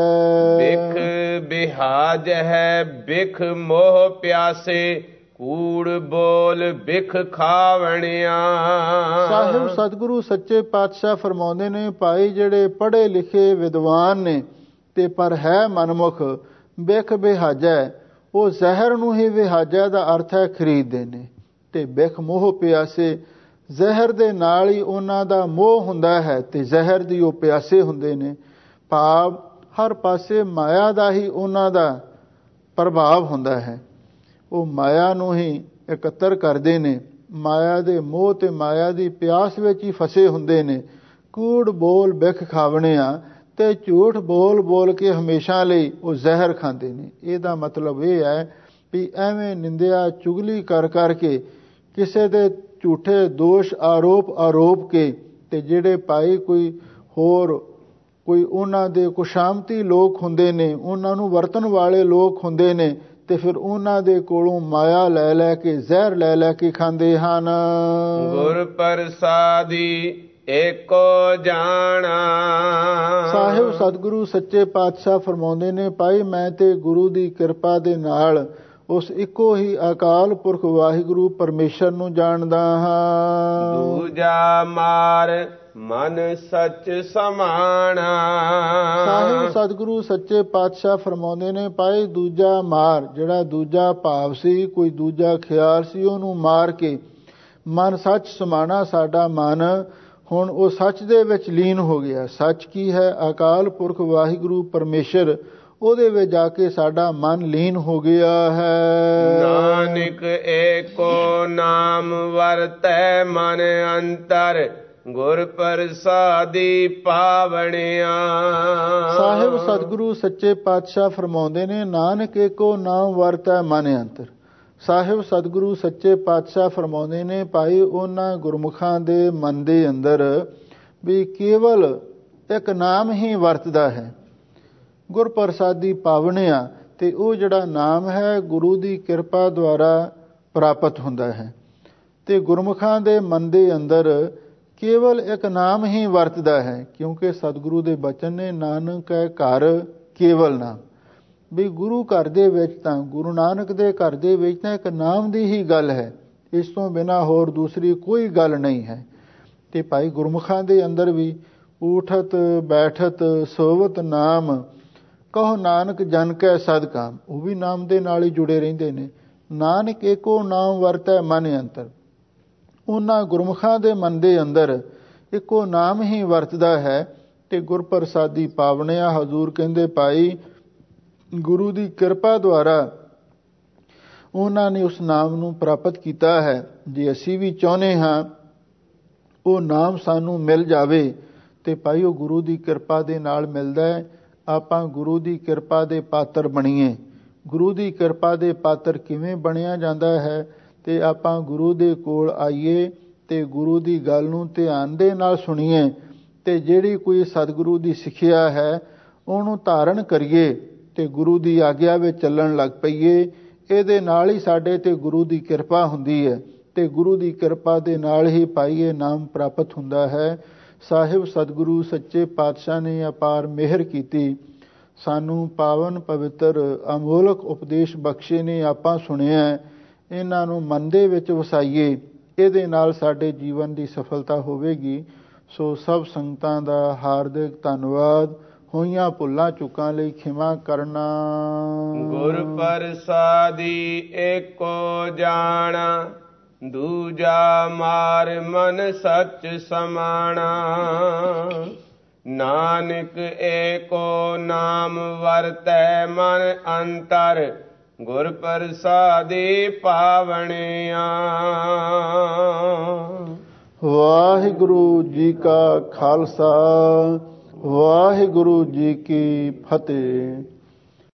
ਬਿਖ ਬਿਹਾਜ ਹੈ ਬਿਖ ਮੋਹ ਪਿਆਸੇ, ਕੂੜ ਬੋਲ ਬਿਖ ਖਾਵਣਿਆ। ਸਾਹਿਬ ਸਤਿਗੁਰੂ ਸੱਚੇ ਪਾਤਸ਼ਾਹ ਫਰਮਾਉਂਦੇ ਨੇ, ਭਾਈ ਜਿਹੜੇ ਪੜ੍ਹੇ ਲਿਖੇ ਵਿਦਵਾਨ ਨੇ ਤੇ ਪਰ ਹੈ ਮਨਮੁਖ, ਬਿਖ ਬਿਹਾਜੈ, ਉਹ ਜ਼ਹਿਰ ਨੂੰ ਹੀ ਵਿਹਾਜਾ ਦਾ ਅਰਥ ਹੈ ਖਰੀਦਦੇ ਨੇ। ਤੇ ਬਿਖ ਮੋਹ ਪਿਆਸੇ, ਜ਼ਹਿਰ ਦੇ ਨਾਲ ਹੀ ਉਹਨਾਂ ਦਾ ਮੋਹ ਹੁੰਦਾ ਹੈ ਤੇ ਜ਼ਹਿਰ ਦੀ ਉਹ ਪਿਆਸੇ ਹੁੰਦੇ ਨੇ। ਭਾਵ ਹਰ ਪਾਸੇ ਮਾਇਆ ਦਾ ਹੀ ਉਹਨਾਂ ਦਾ ਪ੍ਰਭਾਵ ਹੁੰਦਾ ਹੈ। ਉਹ ਮਾਇਆ ਨੂੰ ਹੀ ਇਕੱਤਰ ਕਰਦੇ ਨੇ, ਮਾਇਆ ਦੇ ਮੋਹ ਤੇ ਮਾਇਆ ਦੀ ਪਿਆਸ ਵਿੱਚ ਹੀ ਫਸੇ ਹੁੰਦੇ ਨੇ। ਕੂੜ ਬੋਲ ਬਿਖ ਖਾਵਣਿਆ, ਤੇ ਝੂਠ ਬੋਲ ਬੋਲ ਕੇ ਹਮੇਸ਼ਾ ਲਈ ਉਹ ਜ਼ਹਿਰ ਖਾਂਦੇ ਨੇ। ਇਹਦਾ ਮਤਲਬ ਇਹ ਹੈ ਵੀ ਐਵੇਂ ਨਿੰਦਿਆ ਚੁਗਲੀ ਕਰ ਕਰਕੇ ਕਿਸੇ ਦੇ ਝੂਠੇ ਦੋਸ਼ ਆਰੋਪ ਆਰੋਪ ਕੇ ਤੇ ਜਿਹੜੇ ਭਾਈ ਕੋਈ ਹੋਰ ਕੋਈ ਉਹਨਾਂ ਦੇ ਕੁਸ਼ਾਮਤੀ ਲੋਕ ਹੁੰਦੇ ਨੇ, ਉਹਨਾਂ ਨੂੰ ਵਰਤਣ ਵਾਲੇ ਲੋਕ ਹੁੰਦੇ ਨੇ, ਤੇ ਫਿਰ ਉਹਨਾਂ ਦੇ ਕੋਲੋਂ ਮਾਇਆ ਲੈ ਲੈ ਕੇ ਜ਼ਹਿਰ ਲੈ ਲੈ ਕੇ ਖਾਂਦੇ ਹਨ। ਗੁਰ ਪ੍ਰਸਾਦੀ ਏਕੋ ਜਾਣਾ। ਸਾਹਿਬ ਸਤਿਗੁਰੂ ਸੱਚੇ ਪਾਤਸ਼ਾਹ ਫਰਮਾਉਂਦੇ ਨੇ, ਭਾਈ ਮੈਂ ਤੇ ਗੁਰੂ ਦੀ ਕਿਰਪਾ ਦੇ ਨਾਲ ਉਸ ਇੱਕੋ ਹੀ ਅਕਾਲ ਪੁਰਖ ਵਾਹਿਗੁਰੂ ਪਰਮੇਸ਼ਰ ਨੂੰ ਜਾਣਦਾ ਹਾਂ। ਦੂਜਾ ਮਾਰ ਮਨ ਸੱਚ ਸਮਾਣਾ। ਸਾਹਿਬ ਸਤਿਗੁਰੂ ਸੱਚੇ ਪਾਤਸ਼ਾਹ ਫਰਮਾਉਂਦੇ ਨੇ, ਭਾਈ ਦੂਜਾ ਮਾਰ, ਜਿਹੜਾ ਦੂਜਾ ਭਾਵ ਸੀ, ਕੋਈ ਦੂਜਾ ਖਿਆਲ ਸੀ, ਉਹਨੂੰ ਮਾਰ ਕੇ ਮਨ ਸੱਚ ਸਮਾਣਾ। ਸਾਡਾ ਮਨ ਹੁਣ ਉਹ ਸੱਚ ਦੇ ਵਿੱਚ ਲੀਨ ਹੋ ਗਿਆ। ਸੱਚ ਕੀ ਹੈ? ਅਕਾਲ ਪੁਰਖ ਵਾਹਿਗੁਰੂ ਪਰਮੇਸ਼ਰ, ਉਹਦੇ ਵਿੱਚ ਜਾ ਕੇ ਸਾਡਾ ਮਨ ਲੀਨ ਹੋ ਗਿਆ ਹੈ। ਨਾਨਕ ਏਕੋ ਨਾਮ ਵਰਤੈ ਮਨ ਅੰਤਰ, ਗੁਰ ਪ੍ਰਸਾਦੀ ਪਾਵਣਿਆ। ਸਾਹਿਬ ਸਤਿਗੁਰੂ ਸੱਚੇ ਪਾਤਸ਼ਾਹ ਫਰਮਾਉਂਦੇ ਨੇ, ਨਾਨਕ ਏਕੋ ਨਾਮ ਵਰਤੈ ਮਨ ਅੰਤਰ। ਸਾਹਿਬ ਸਤਿਗੁਰੂ ਸੱਚੇ ਪਾਤਸ਼ਾਹ ਫਰਮਾਉਂਦੇ ਨੇ, ਭਾਈ ਉਹਨਾਂ ਗੁਰਮੁਖਾਂ ਦੇ ਮਨ ਦੇ ਅੰਦਰ ਵੀ ਕੇਵਲ ਇੱਕ ਨਾਮ ਹੀ ਵਰਤਦਾ ਹੈ, ਗੁਰ ਪ੍ਰਸਾਦੀ ਪਾਵਣਿਆ। ਤੇ ਉਹ ਜਿਹੜਾ ਨਾਮ ਹੈ ਗੁਰੂ ਦੀ ਕਿਰਪਾ ਦੁਆਰਾ ਪ੍ਰਾਪਤ ਹੁੰਦਾ ਹੈ। ਤੇ ਗੁਰਮੁਖਾਂ ਦੇ ਮਨ ਦੇ ਅੰਦਰ ਕੇਵਲ ਇੱਕ ਨਾਮ ਹੀ ਵਰਤਦਾ ਹੈ, ਕਿਉਂਕਿ ਸਤਿਗੁਰੂ ਦੇ ਬਚਨ ਨੇ, ਨਾਨਕ ਹੈ ਘਰ ਕੇਵਲ ਨਾਮ। ਵੀ ਗੁਰੂ ਘਰ ਦੇ ਵਿੱਚ ਤਾਂ, ਗੁਰੂ ਨਾਨਕ ਦੇ ਘਰ ਦੇ ਵਿੱਚ ਤਾਂ ਇੱਕ ਨਾਮ ਦੀ ਹੀ ਗੱਲ ਹੈ, ਇਸ ਤੋਂ ਬਿਨਾਂ ਹੋਰ ਦੂਸਰੀ ਕੋਈ ਗੱਲ ਨਹੀਂ ਹੈ। ਤੇ ਭਾਈ ਗੁਰਮੁਖਾਂ ਦੇ ਅੰਦਰ ਵੀ ਊਠਤ ਬੈਠਤ ਸੋਵਤ ਨਾਮ, ਕਹੋ ਨਾਨਕ ਜਨ ਕੈ ਸਦਕਾਮ, ਉਹ ਵੀ ਨਾਮ ਦੇ ਨਾਲ ਹੀ ਜੁੜੇ ਰਹਿੰਦੇ ਨੇ। ਨਾਨਕ ਏਕੋ ਨਾਮ ਵਰਤੈ ਮਨ ਅੰਤਰ। ਉਹਨਾਂ ਗੁਰਮੁਖਾਂ ਦੇ ਮਨ ਦੇ ਅੰਦਰ ਇੱਕੋ ਨਾਮ ਹੀ ਵਰਤਦਾ ਹੈ ਤੇ ਗੁਰ ਪ੍ਰਸਾਦੀ ਪਾਵਣਿਆ। ਹਜ਼ੂਰ ਕਹਿੰਦੇ, ਭਾਈ ਗੁਰੂ ਦੀ ਕਿਰਪਾ ਦੁਆਰਾ ਉਹਨਾਂ ਨੇ ਉਸ ਨਾਮ ਨੂੰ ਪ੍ਰਾਪਤ ਕੀਤਾ ਹੈ। ਜੇ ਅਸੀਂ ਵੀ ਚਾਹੁੰਦੇ ਹਾਂ ਉਹ ਨਾਮ ਸਾਨੂੰ ਮਿਲ ਜਾਵੇ ਤੇ ਭਾਈ ਉਹ ਗੁਰੂ ਦੀ ਕਿਰਪਾ ਦੇ ਨਾਲ ਮਿਲਦਾ ਹੈ। ਆਪਾਂ ਗੁਰੂ ਦੀ ਕਿਰਪਾ ਦੇ ਪਾਤਰ ਬਣੀਏ। ਗੁਰੂ ਦੀ ਕਿਰਪਾ ਦੇ ਪਾਤਰ ਕਿਵੇਂ ਬਣਿਆ ਜਾਂਦਾ ਹੈ? ਤੇ ਆਪਾਂ ਗੁਰੂ ਦੇ ਕੋਲ ਆਈਏ ਤੇ ਗੁਰੂ ਦੀ ਗੱਲ ਨੂੰ ਧਿਆਨ ਦੇ ਨਾਲ ਸੁਣੀਏ ਤੇ ਜਿਹੜੀ ਕੋਈ ਸਤਿਗੁਰੂ ਦੀ ਸਿੱਖਿਆ ਹੈ ਉਹਨੂੰ ਧਾਰਨ ਕਰੀਏ ਤੇ ਗੁਰੂ ਦੀ ਆਗਿਆ ਵਿੱਚ ਚੱਲਣ ਲੱਗ ਪਈਏ। ਇਹਦੇ ਨਾਲ ਹੀ ਸਾਡੇ ਤੇ ਗੁਰੂ ਦੀ ਕਿਰਪਾ ਹੁੰਦੀ ਹੈ ਤੇ ਗੁਰੂ ਦੀ ਕਿਰਪਾ ਦੇ ਨਾਲ ਹੀ ਪਾਈਏ ਨਾਮ ਪ੍ਰਾਪਤ ਹੁੰਦਾ ਹੈ। ਸਾਹਿਬ ਸਤਿਗੁਰੂ ਸੱਚੇ ਪਾਤਸ਼ਾਹ ਨੇ ਅਪਾਰ ਮਿਹਰ ਕੀਤੀ, ਸਾਨੂੰ ਪਾਵਨ ਪਵਿੱਤਰ ਅਮੋਲਕ ਉਪਦੇਸ਼ ਬਖਸ਼ੇ ਨੇ, ਆਪਾਂ ਸੁਣਿਆ, ਇਹਨਾਂ ਨੂੰ ਮਨ ਦੇ ਵਿੱਚ ਵਸਾਈਏ, ਇਹਦੇ ਨਾਲ ਸਾਡੇ ਜੀਵਨ ਦੀ ਸਫਲਤਾ ਹੋਵੇਗੀ। ਸੋ ਸਭ ਸੰਗਤਾਂ ਦਾ ਹਾਰਦਿਕ ਧੰਨਵਾਦ। ਹੋਈਆਂ ਭੁੱਲਾਂ ਚੁੱਕਾਂ ਲਈ ਖਿਮਾ ਕਰਨਾ। ਗੁਰ ਪ੍ਰਸਾਦੀ ਏਕੋ ਜਾਣਾ, ਦੂਜਾ ਮਾਰ ਮਨ ਸੱਚ ਸਮਾਣਾ। ਨਾਨਕ ਏਕੋ ਨਾਮ ਵਰਤੈ ਮਨ ਅੰਤਰ, ਗੁਰ ਪ੍ਰਸਾਦੀ ਪਾਵਣਿਆ। ਵਾਹਿਗੁਰੂ ਜੀ ਕਾ ਖਾਲਸਾ, ਵਾਹਿਗੁਰੂ ਜੀ ਕੀ ਫਤਿਹ।